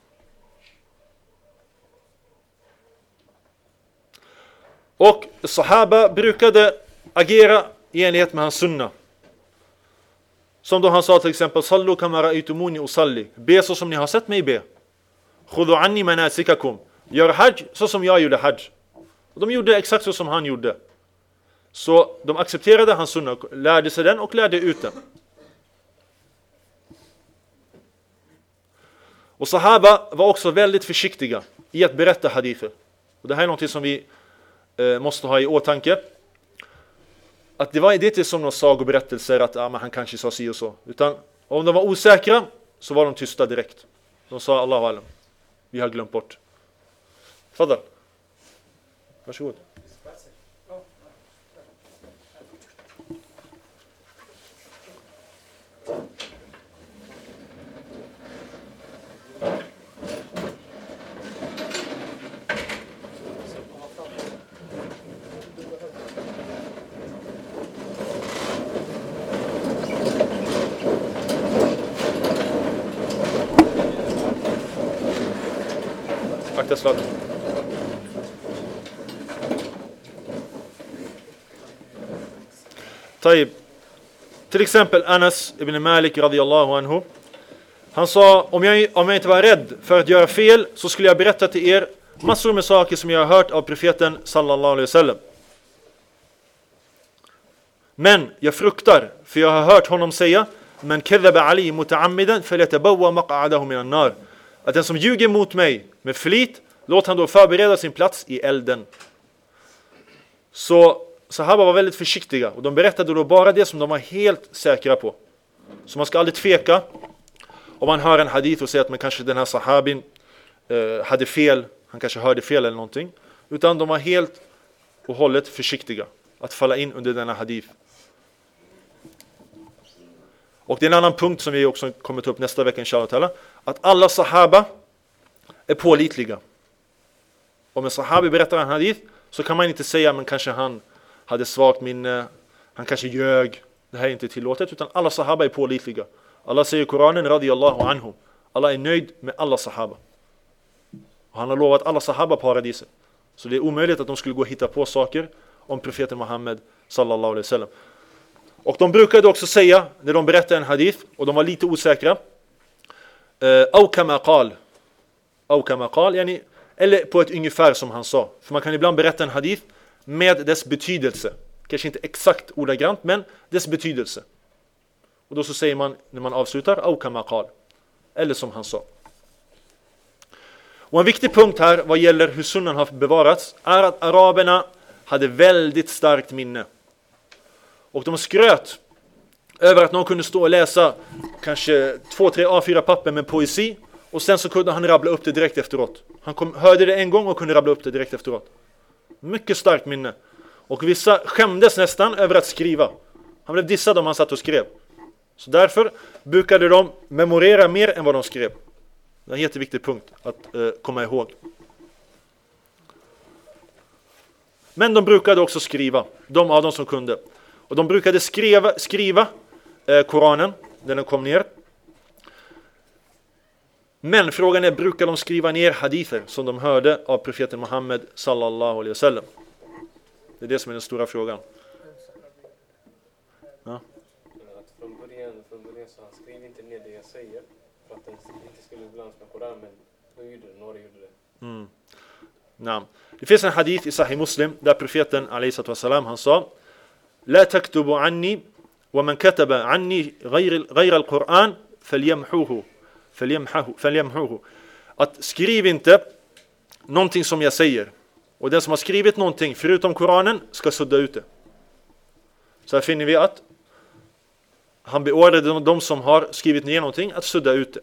Och sahaba brukade agera i enlighet med hans Sunna. Som då han sa till exempel: Sallu kama ra'aytumuni usalli. Be så som ni har sett mig be. Khudhu anni manasikakum. Gör hajj så som jag gjorde hajj. Och de gjorde exakt så som han gjorde. Så de accepterade hans sunna, lärde sig den och lärde ut den. Och sahaba var också väldigt försiktiga i att berätta hadither. Och det här är något som vi måste ha i åtanke. Att det är inte som några sagoberättelser att men han kanske sa si och så. Utan om de var osäkra så var de tysta direkt. De sa Allahu alam. Vi har glömt bort. Fadal. Varsågod. Slag. Till exempel Anas ibn Malik radiyallahu anhu. Han sa, om jag inte var rädd för att göra fel så skulle jag berätta till er massor med saker som jag har hört av profeten sallallahu alaihi wasallam. Men jag fruktar, för jag har hört honom säga, men kadhaba Ali muta'ammidan falyatabawwa maq'adahu minan nar. Att den som ljuger mot mig med flit, låt han då förbereda sin plats i elden. Så sahaba var väldigt försiktiga. Och de berättade då bara det som de var helt säkra på. Så man ska aldrig tveka. Om man hör en hadith och säger att man kanske den här sahabin hade fel. Han kanske hörde fel eller någonting. Utan de var helt och hållet försiktiga. Att falla in under denna hadith. Och det är en annan punkt som vi också kommer ta upp nästa vecka inshallah. Att alla sahaba är pålitliga. Om en sahabi berättar en hadith så kan man inte säga men kanske han hade svagt minne, han kanske ljög. Det här är inte tillåtet, utan alla sahaba är pålitliga. Allah säger i Koranen radiyallahu anhu. Allah är nöjd med alla sahaba. Och han har lovat alla sahaba paradiset. Så det är omöjligt att de skulle gå och hitta på saker om profeten Muhammed sallallahu alaihi wasallam. Och de brukade också säga när de berättade en hadith och de var lite osäkra. Au kama qal, yani, eller på ett ungefär som han sa. För man kan ibland berätta en hadith med dess betydelse. Kanske inte exakt ordagrant, men dess betydelse. Och då så säger man när man avslutar au kama qal, eller som han sa. Och en viktig punkt här vad gäller hur sunnan har bevarats är att araberna hade väldigt starkt minne. Och de skröt över att någon kunde stå och läsa kanske 2-3 A4 papper med poesi. Och sen så kunde han rabbla upp det direkt efteråt. Han hörde det en gång och kunde rabbla upp det direkt efteråt. Mycket starkt minne. Och vissa skämdes nästan över att skriva. Han blev dissad om han satt och skrev. Så därför brukade de memorera mer än vad de skrev. Det är en jätteviktig punkt att komma ihåg. Men de brukade också skriva. De av dem som kunde. Och de brukade skriva Koranen när den kom ner. Men frågan är, brukar de skriva ner hadither som de hörde av profeten Muhammed sallallahu alaihi wasallam? Det är det som är den stora frågan. Ja. Att från början så han skrev inte ner det jag säger för att den inte skulle blandas med Koran, men några gjorde det. Nej. Det finns en hadith i Sahih Muslim där profeten alayhi salatu wasalam han sa: "La taktubu anni wa man kataba anni ghayra al-Quran falyamhuhu." Att skriv inte någonting som jag säger. Och den som har skrivit någonting förutom Koranen ska sudda ut det. Så här finner vi att han beordrade de som har skrivit ner någonting att sudda ut det.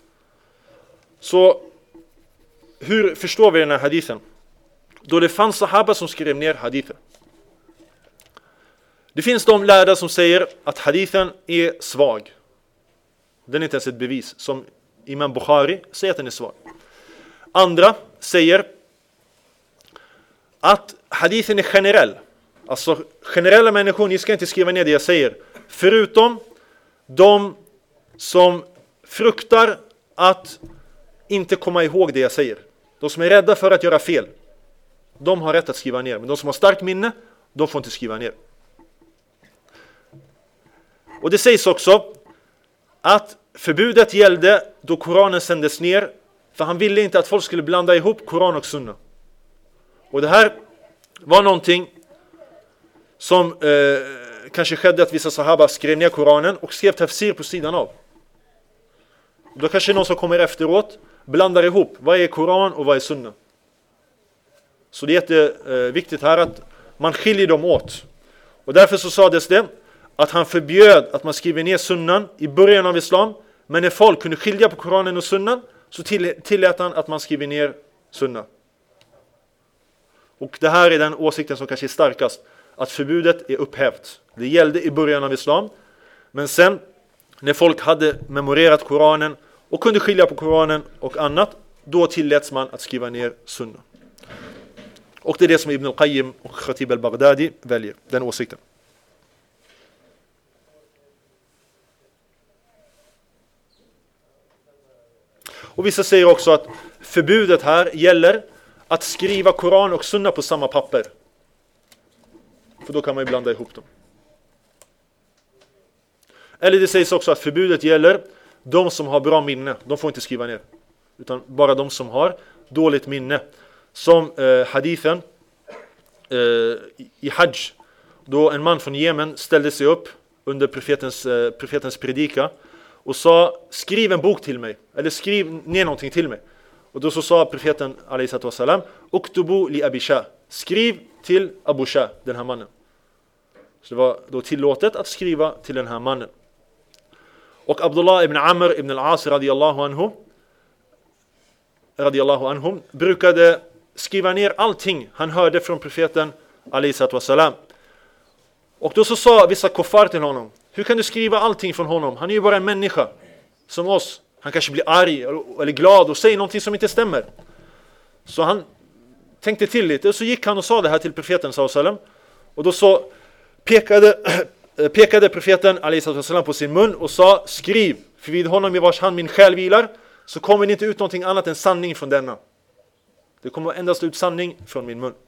Så hur förstår vi den här hadithen? Då det fanns sahaba som skrev ner hadithen. Det finns de lärda som säger att hadithen är svag. Den är inte ens ett bevis. Som Imam Bukhari säger att den är svag. Andra säger att hadithen är generell. Alltså generella människor, ni ska inte skriva ner det jag säger. Förutom de som fruktar att inte komma ihåg det jag säger. De som är rädda för att göra fel. De har rätt att skriva ner. Men de som har starkt minne, de får inte skriva ner. Och det sägs också att förbudet gällde då Koranen sändes ner. För han ville inte att folk skulle blanda ihop Koran och Sunna. Och det här var någonting som kanske skedde att vissa sahaba skrev ner Koranen och skrev tafsir på sidan av. Då kanske någon som kommer efteråt blandar ihop vad är Koran och vad är sunna. Så det är jätteviktigt här att man skiljer dem åt. Och därför så sades det att han förbjöd att man skriver ner sunnan i början av islam. Men när folk kunde skilja på Koranen och sunnan så tillät han att man skriver ner sunna. Och det här är den åsikten som kanske är starkast. Att förbudet är upphävt. Det gällde i början av islam. Men sen när folk hade memorerat Koranen och kunde skilja på Koranen och annat, då tilläts man att skriva ner sunna. Och det är det som Ibn al-Qayyim och Khatib al-Baghdadi väljer, den åsikten. Och vissa säger också att förbudet här gäller att skriva Koran och sunna på samma papper. För då kan man ju blanda ihop dem. Eller det sägs också att förbudet gäller de som har bra minne. De får inte skriva ner. Utan bara de som har dåligt minne. Som hadithen i Hajj. Då en man från Jemen ställde sig upp under profetens predika. Och sa, skriv en bok till mig. Eller skriv ner någonting till mig. Och då så sa profeten alaihissalam, uktubu li Abi Shah. Skriv till Abu Shah, den här mannen. Så det var då tillåtet att skriva till den här mannen. Och Abdullah ibn Amr ibn al-As radiyallahu anhum brukade skriva ner allting han hörde från profeten alaihissalam. Och då så sa vissa kuffar till honom, hur kan du skriva allting från honom? Han är ju bara en människa som oss. Han kanske blir arg eller glad och säger någonting som inte stämmer. Så han tänkte till lite och så gick han och sa det här till profeten sallallahu. Och då så pekade profeten alaihissalam på sin mun och sa, skriv, för vid honom i vars hand min själ vilar, så kommer det inte ut någonting annat än sanning från denna. Det kommer endast ut sanning från min mun.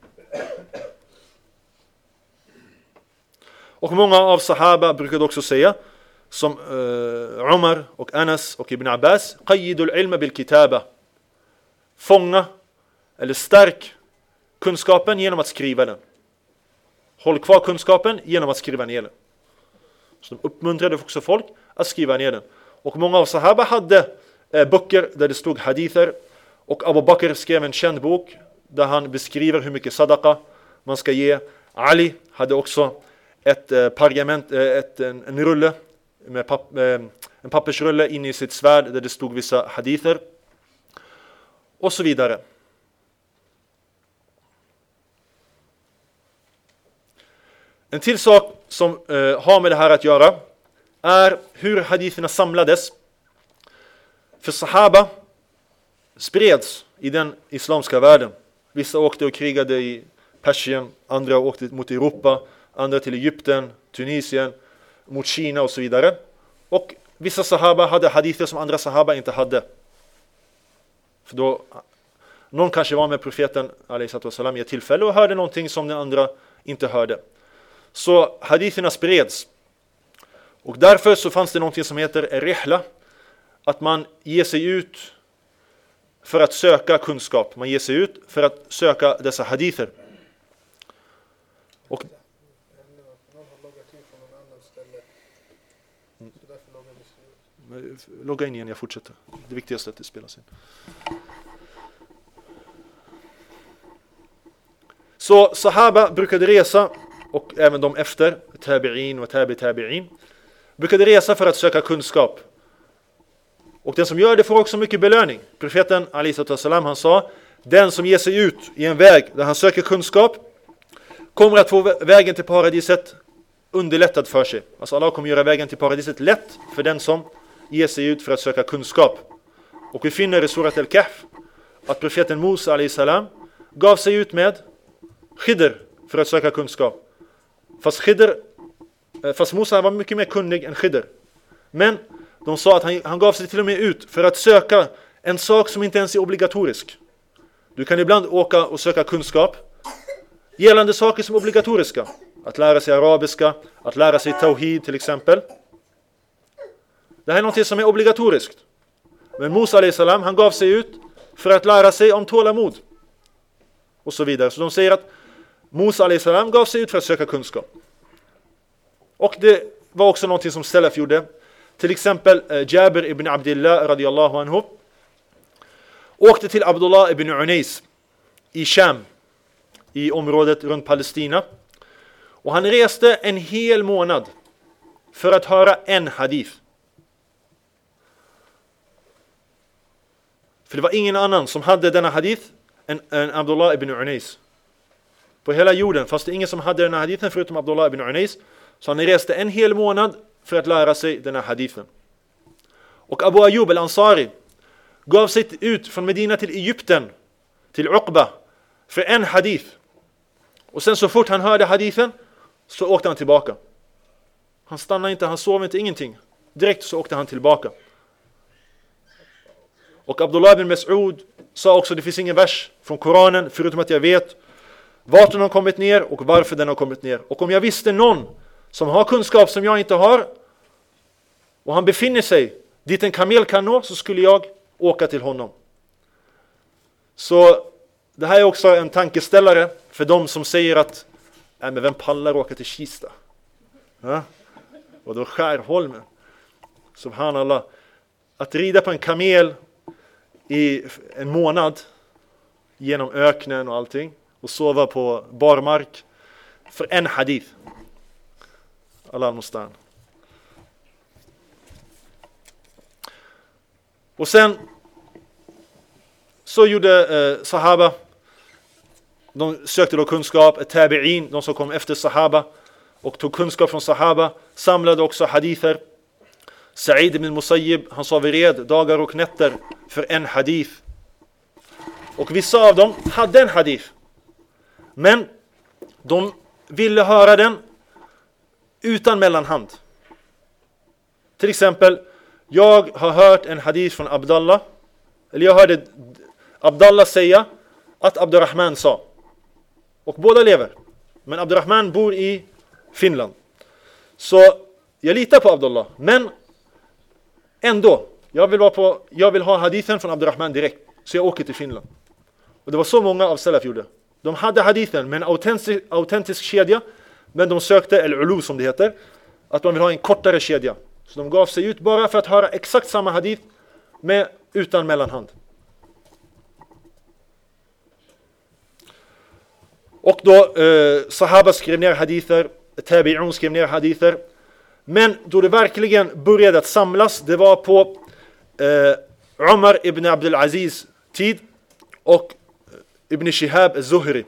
Och många av sahaba brukade också säga, som Umar och Anas och Ibn Abbas, qayyidul ilma bil kitaba. Fånga eller stärk kunskapen genom att skriva den. Håll kvar kunskapen genom att skriva ner den. Så de uppmuntrade också folk att skriva ner den. Och många av sahaba hade böcker där det stod hadither. Och Abu Bakr skrev en känd bok där han beskriver hur mycket sadaqa man ska ge. Ali hade också en rulle med en pappersrulle inne i sitt svärd där det stod vissa hadither. Och så vidare. En till sak som har med det här att göra är hur haditherna samlades. För sahaba spreds i den islamska världen. Vissa åkte och krigade i Persien, andra åkte mot Europa, andra till Egypten, Tunisien, mot Kina och så vidare. Och vissa sahaba hade hadither som andra sahaba inte hade. För då, någon kanske var med profeten alaihissalam i ett tillfälle och hörde någonting som den andra inte hörde. Så haditherna spreds. Och därför så fanns det någonting som heter rihla. Att man ger sig ut för att söka kunskap. Man ger sig ut för att söka dessa hadither. Och logga in igen, jag fortsätter. Det viktigaste är att det spelas in. Så sahaba brukade resa, och även de efter, tabi'in och tabi'in, brukade resa för att söka kunskap. Och den som gör det får också mycket belöning. Profeten alaihissalam, han sa, den som ger sig ut i en väg där han söker kunskap kommer att få vägen till paradiset underlättad för sig. Alltså Allah kommer göra vägen till paradiset lätt för den som ger sig ut för att söka kunskap. Och vi finner i surat al-Kahf att profeten Musa alaihissalam gav sig ut med Khidr för att söka kunskap. Fast Musa var mycket mer kunnig än Khidr. Men de sa att han gav sig till och med ut för att söka en sak som inte ens är obligatorisk. Du kan ibland åka och söka kunskap gällande saker som är obligatoriska. Att lära sig arabiska, att lära sig tawhid till exempel. Det här är något som är obligatoriskt. Men Musa alaihissalam, han gav sig ut för att lära sig om tålamod. Och så vidare. Så de säger att Musa alaihissalam gav sig ut för att söka kunskap. Och det var också något som Salaf gjorde. Till exempel Jabir ibn Abdillah radiyallahu anhu. åkte till Abdullah ibn Unais i Sham, i området runt Palestina. Och han reste en hel månad för att höra en hadith. För det var ingen annan som hade denna hadith än Abdullah ibn Unais. På hela jorden, fast det är ingen som hade denna hadithen förutom Abdullah ibn Unais. Så han reste en hel månad för att lära sig denna hadithen. Och Abu Ayyub al-Ansari gav sig ut från Medina till Egypten, till Uqba, för en hadith. Och sen så fort han hörde hadithen så åkte han tillbaka. Han stannade inte, han sov inte, ingenting. Direkt så åkte han tillbaka. Och Abdullah ibn Mas'ud sa också, det finns ingen vers från Koranen förutom att jag vet vart den har kommit ner och varför den har kommit ner. Och om jag visste någon som har kunskap som jag inte har och han befinner sig dit en kamel kan nå, så skulle jag åka till honom. Så det här är också en tankeställare för de som säger att men vem pallar åka till Kista? Ja? Och då Skärholmen. Subhanallah. Att rida på en kamel i en månad genom öknen och allting och sova på barmark för en hadith. Allah al-Mustan. Och sen så gjorde sahaba, de sökte då kunskap, tabi'in, de som kom efter sahaba och tog kunskap från sahaba, samlade också hadither. Sa'id ibn Musayyib, han sa vi red dagar och nätter för en hadith. Och vissa av dem hade en hadith, men de ville höra den utan mellanhand. Till exempel, jag har hört en hadith från Abdallah, eller jag hörde Abdallah säga att Abdurrahman sa. Och båda lever, men Abdurrahman bor i Finland. Så jag litar på Abdullah, men ändå, jag vill ha hadithen från Abdurrahman direkt, så jag åker till Finland. Och det var så många av salaf gjorde. De hade hadithen med en autentisk kedja, men de sökte al-ulu som det heter, att de vill ha en kortare kedja. Så de gav sig ut bara för att höra exakt samma hadith med utan mellanhand. Och då sahaba skrev ner hadither, tabi'un skrev ner hadither. Men då det verkligen började att samlas, det var på Umar ibn Abdul Aziz tid och Ibn Shihab al-Zuhri.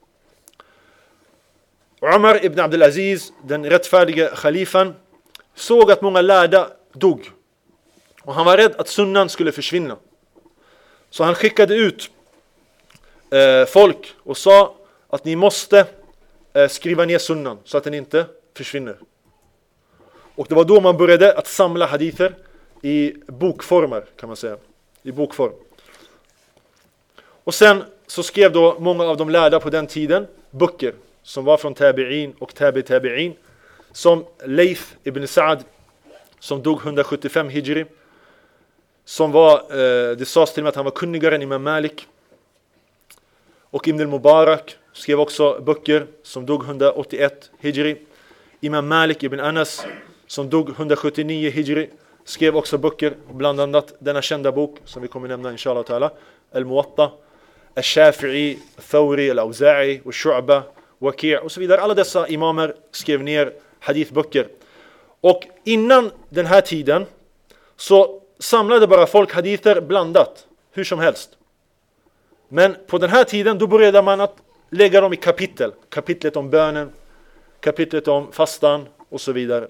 Umar ibn Abdul Aziz, den rättfärdige khalifan, såg att många lärda dog. Och han var rädd att sunnan skulle försvinna. Så han skickade ut folk och sa att ni måste skriva ner sunnan så att den inte försvinner. Och det var då man började att samla hadither i bokformer, kan man säga. I bokform. Och sen så skrev då många av de lärda på den tiden böcker som var från tabi'in och tabi'in, som Layth ibn Sa'd som dog 175 hijri, som var, det sades till och med att han var kunnigare än Imam Malik. Och Ibn al-Mubarak skrev också böcker som dog 181 hijri. Imam Malik ibn Anas som dog 179 hijri skrev också böcker, bland annat denna kända bok som vi kommer nämna inshallah ta'ala, Al-Muwatta, Al-Shafi'i, Thawri, Al-Awza'i, Al-Shu'ba, Waqi' och så vidare. Alla dessa imamer skrev ner hadithböcker. Och innan den här tiden så samlade bara folk hadither blandat, hur som helst. Men på den här tiden då började man att lägga dem i kapitel. Kapitlet om bönen, kapitlet om fastan och så vidare.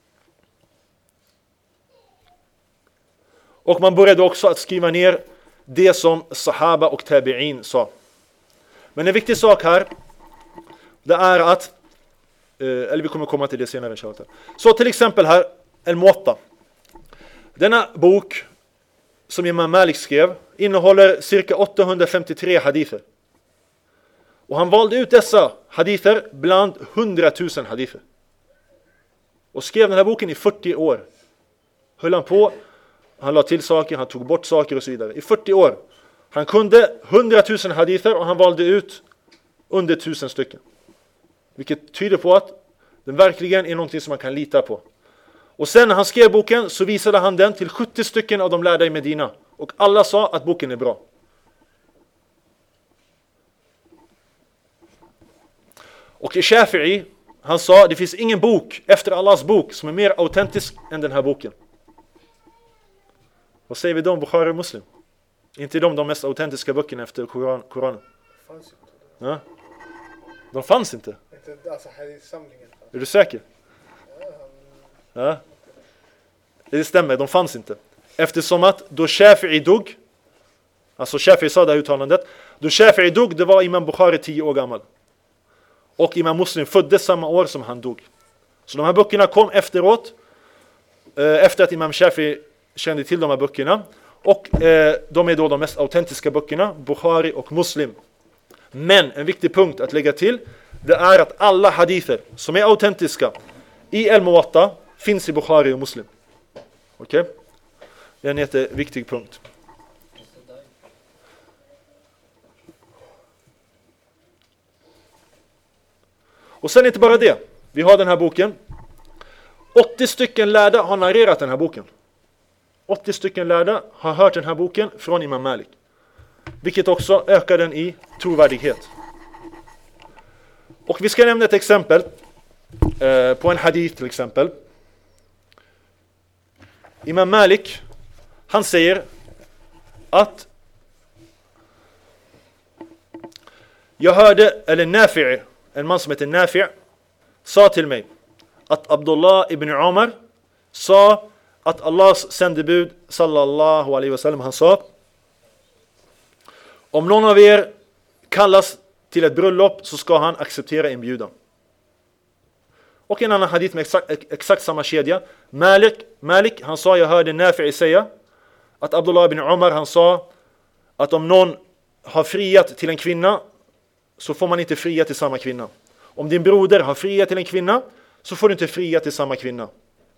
Och man började också att skriva ner det som sahaba och tabi'in sa. Men en viktig sak här, det är att, eller vi kommer komma till det senare inshallah. Så till exempel här, Al-Muwatta. Denna bok som Imam Malik skrev innehåller cirka 853 hadither. Och han valde ut dessa hadither bland 100 000 hadither. Och skrev den här boken i 40 år. Höll han på, han la till saker, han tog bort saker och så vidare. I 40 år. Han kunde 100 000 hadither och han valde ut under 1000 stycken. Vilket tyder på att den verkligen är någonting som man kan lita på. Och sen när han skrev boken så visade han den till 70 stycken av de lärda i Medina. Och alla sa att boken är bra. Och Shafi'i, han sa, det finns ingen bok efter Allahs bok som är mer autentisk än den här boken. Vad säger vi då om Bukhari och Muslim? Inte de mest autentiska böckerna efter Koranen? Fanns inte. Ja? De fanns inte. Alltså här i samlingen. Är du säker? Ja. Det stämmer, de fanns inte. Eftersom att då Shafi'i dog, alltså Shafi'i sa det här uttalandet, då Shafi'i dog, det var Imam Bukhari 10 år gammal. Och Imam Muslim föddes samma år som han dog. Så de här böckerna kom efteråt, efter att Imam Shafi'i kände till de här böckerna. Och de är då de mest autentiska böckerna, Bukhari och Muslim. Men en viktig punkt att lägga till, det är att alla hadither som är autentiska i Al-Muwatta finns i Bukhari och Muslim. Okej? Det är en jätteviktig punkt. Och sen inte bara det. Vi har den här boken. 80 stycken lärda har narrerat den här boken. 80 stycken lärda har hört den här boken från Imam Malik. Vilket också ökar den i trovärdighet. Och vi ska nämna ett exempel på en hadith till exempel. Imam Malik, han säger att jag hörde, eller Nafi', en man som heter Nafi', sa till mig att Abdullah ibn Umar sa att Allahs sändebud sallallahu alaihi wasallam, han sa: om någon av er kallas till ett bröllop så ska han acceptera inbjudan. Och en annan hadith med exakt samma kedja. Malik, han sa, jag hörde Nafi' säga att Abdullah ibn Umar, han sa att om någon har friat till en kvinna så får man inte fria till samma kvinna. Om din broder har friat till en kvinna så får du inte fria till samma kvinna.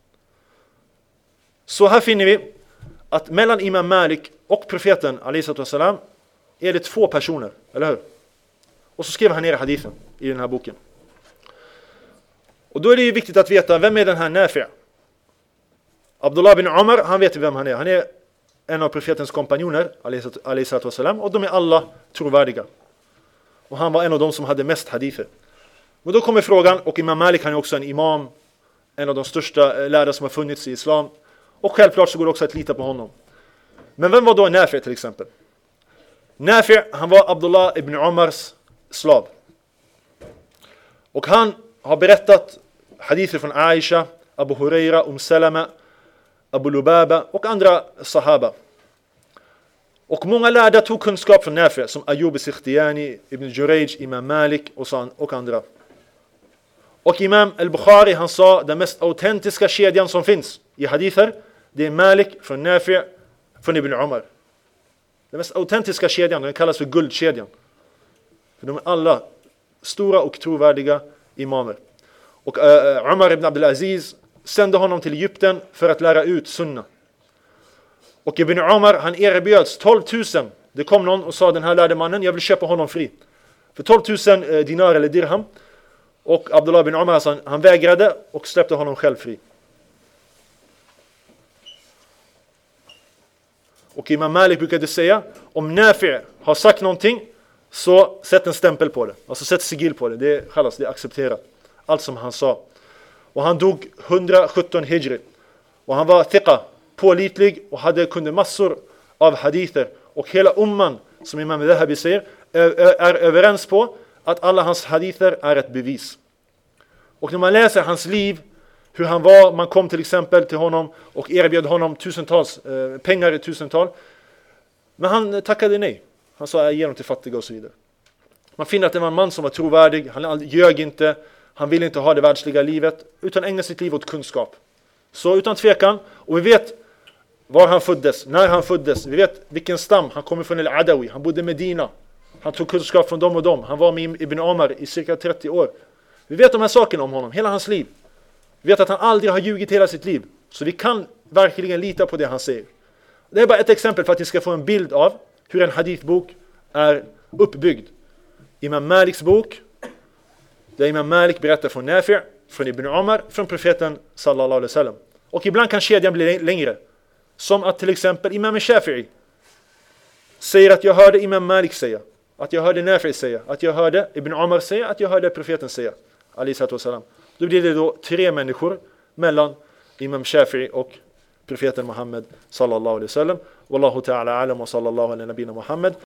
Så här finner vi att mellan Imam Malik och profeten alaihissalam är det 2 personer, eller hur? Och så skrev han ner hadithen i den här boken. Och då är det ju viktigt att veta, vem är den här Nafi'? Abdullah bin Umar, han vet vem han är. Han är en av profetens kompanjoner, alaihissalam, och de är alla trovärdiga. Och han var en av dem som hade mest hadither. Och då kommer frågan, och Imam Malik, han är också en imam, en av de största lärare som har funnits i islam. Och självklart så går det också att lita på honom. Men vem var då Nafi' till exempel? Nafi', han var Abdullah ibn Umars slav. Och han har berättat hadither från Aisha, Abu Huraira, Salama, Abu Lubaba och andra sahaba. Och många lärda tog kunskap från Nafi', som Ayyub Sikhtiyani, Ibn Jurayj, Imam Malik och andra. Och Imam al-Bukhari, han sa, den mest autentiska kedjan som finns i hadither, det är Malik från Nafi' från Ibn Umar. Den mest autentiska kedjan, den kallas för guldkedjan. För de är alla stora och trovärdiga imamer. Och Umar ibn Abdulaziz sände honom till Egypten för att lära ut sunna. Och Ibn Umar, han erbjöds 12 000. Det kom någon och sa, den här lärde mannen, jag vill köpa honom fri. För 12 000 dinar eller dirham. Och Abdullah ibn Umar, han vägrade och släppte honom själv fri. Och Imam Malik brukade säga, om Nafi' har sagt någonting, så sätt en stämpel på det. Alltså sätt sigill på det. Det är accepterat. Allt som han sa. Och han dog 117 hijri. Och han var thiqa, pålitlig, och kunde massor av hadither. Och hela umman, som Imam Dhahabi säger, är överens på att alla hans hadither är ett bevis. Och när man läser hans liv, hur han var, man kom till exempel till honom och erbjöd honom pengar i tusental. Men han tackade nej. Han sa, jag ger dem till fattiga och så vidare. Man finner att det var en man som var trovärdig. Han ljög inte. Han ville inte ha det världsliga livet, utan ägna sitt liv åt kunskap. Så utan tvekan, och vi vet var han föddes, när han föddes. Vi vet vilken stam. Han kommer från Al-Adawi. Han bodde i Medina. Han tog kunskap från dem och dem. Han var med Ibn Umar i cirka 30 år. Vi vet de här sakerna om honom, hela hans liv. Vi vet att han aldrig har ljugit hela sitt liv. Så vi kan verkligen lita på det han säger. Det är bara ett exempel för att ni ska få en bild av hur en hadithbok är uppbyggd. Imam Maliks bok, där Imam Malik berättar från Nafi', från Ibn Umar, från profeten sallallahu alaihi wasallam. Och ibland kan kedjan bli längre. Som att till exempel Imam Shafi'i säger att jag hörde Imam Malik säga. att jag hörde Nafi säga, att jag hörde Ibn Umar säga, att jag hörde profeten säga, alayhi wassalam. Då blir det då 3 människor mellan Imam Shafi'i och profeten Muhammed sallallahu alaihi wasallam. Wallahu ta'ala alam wa sallallahu ala nabina Muhammad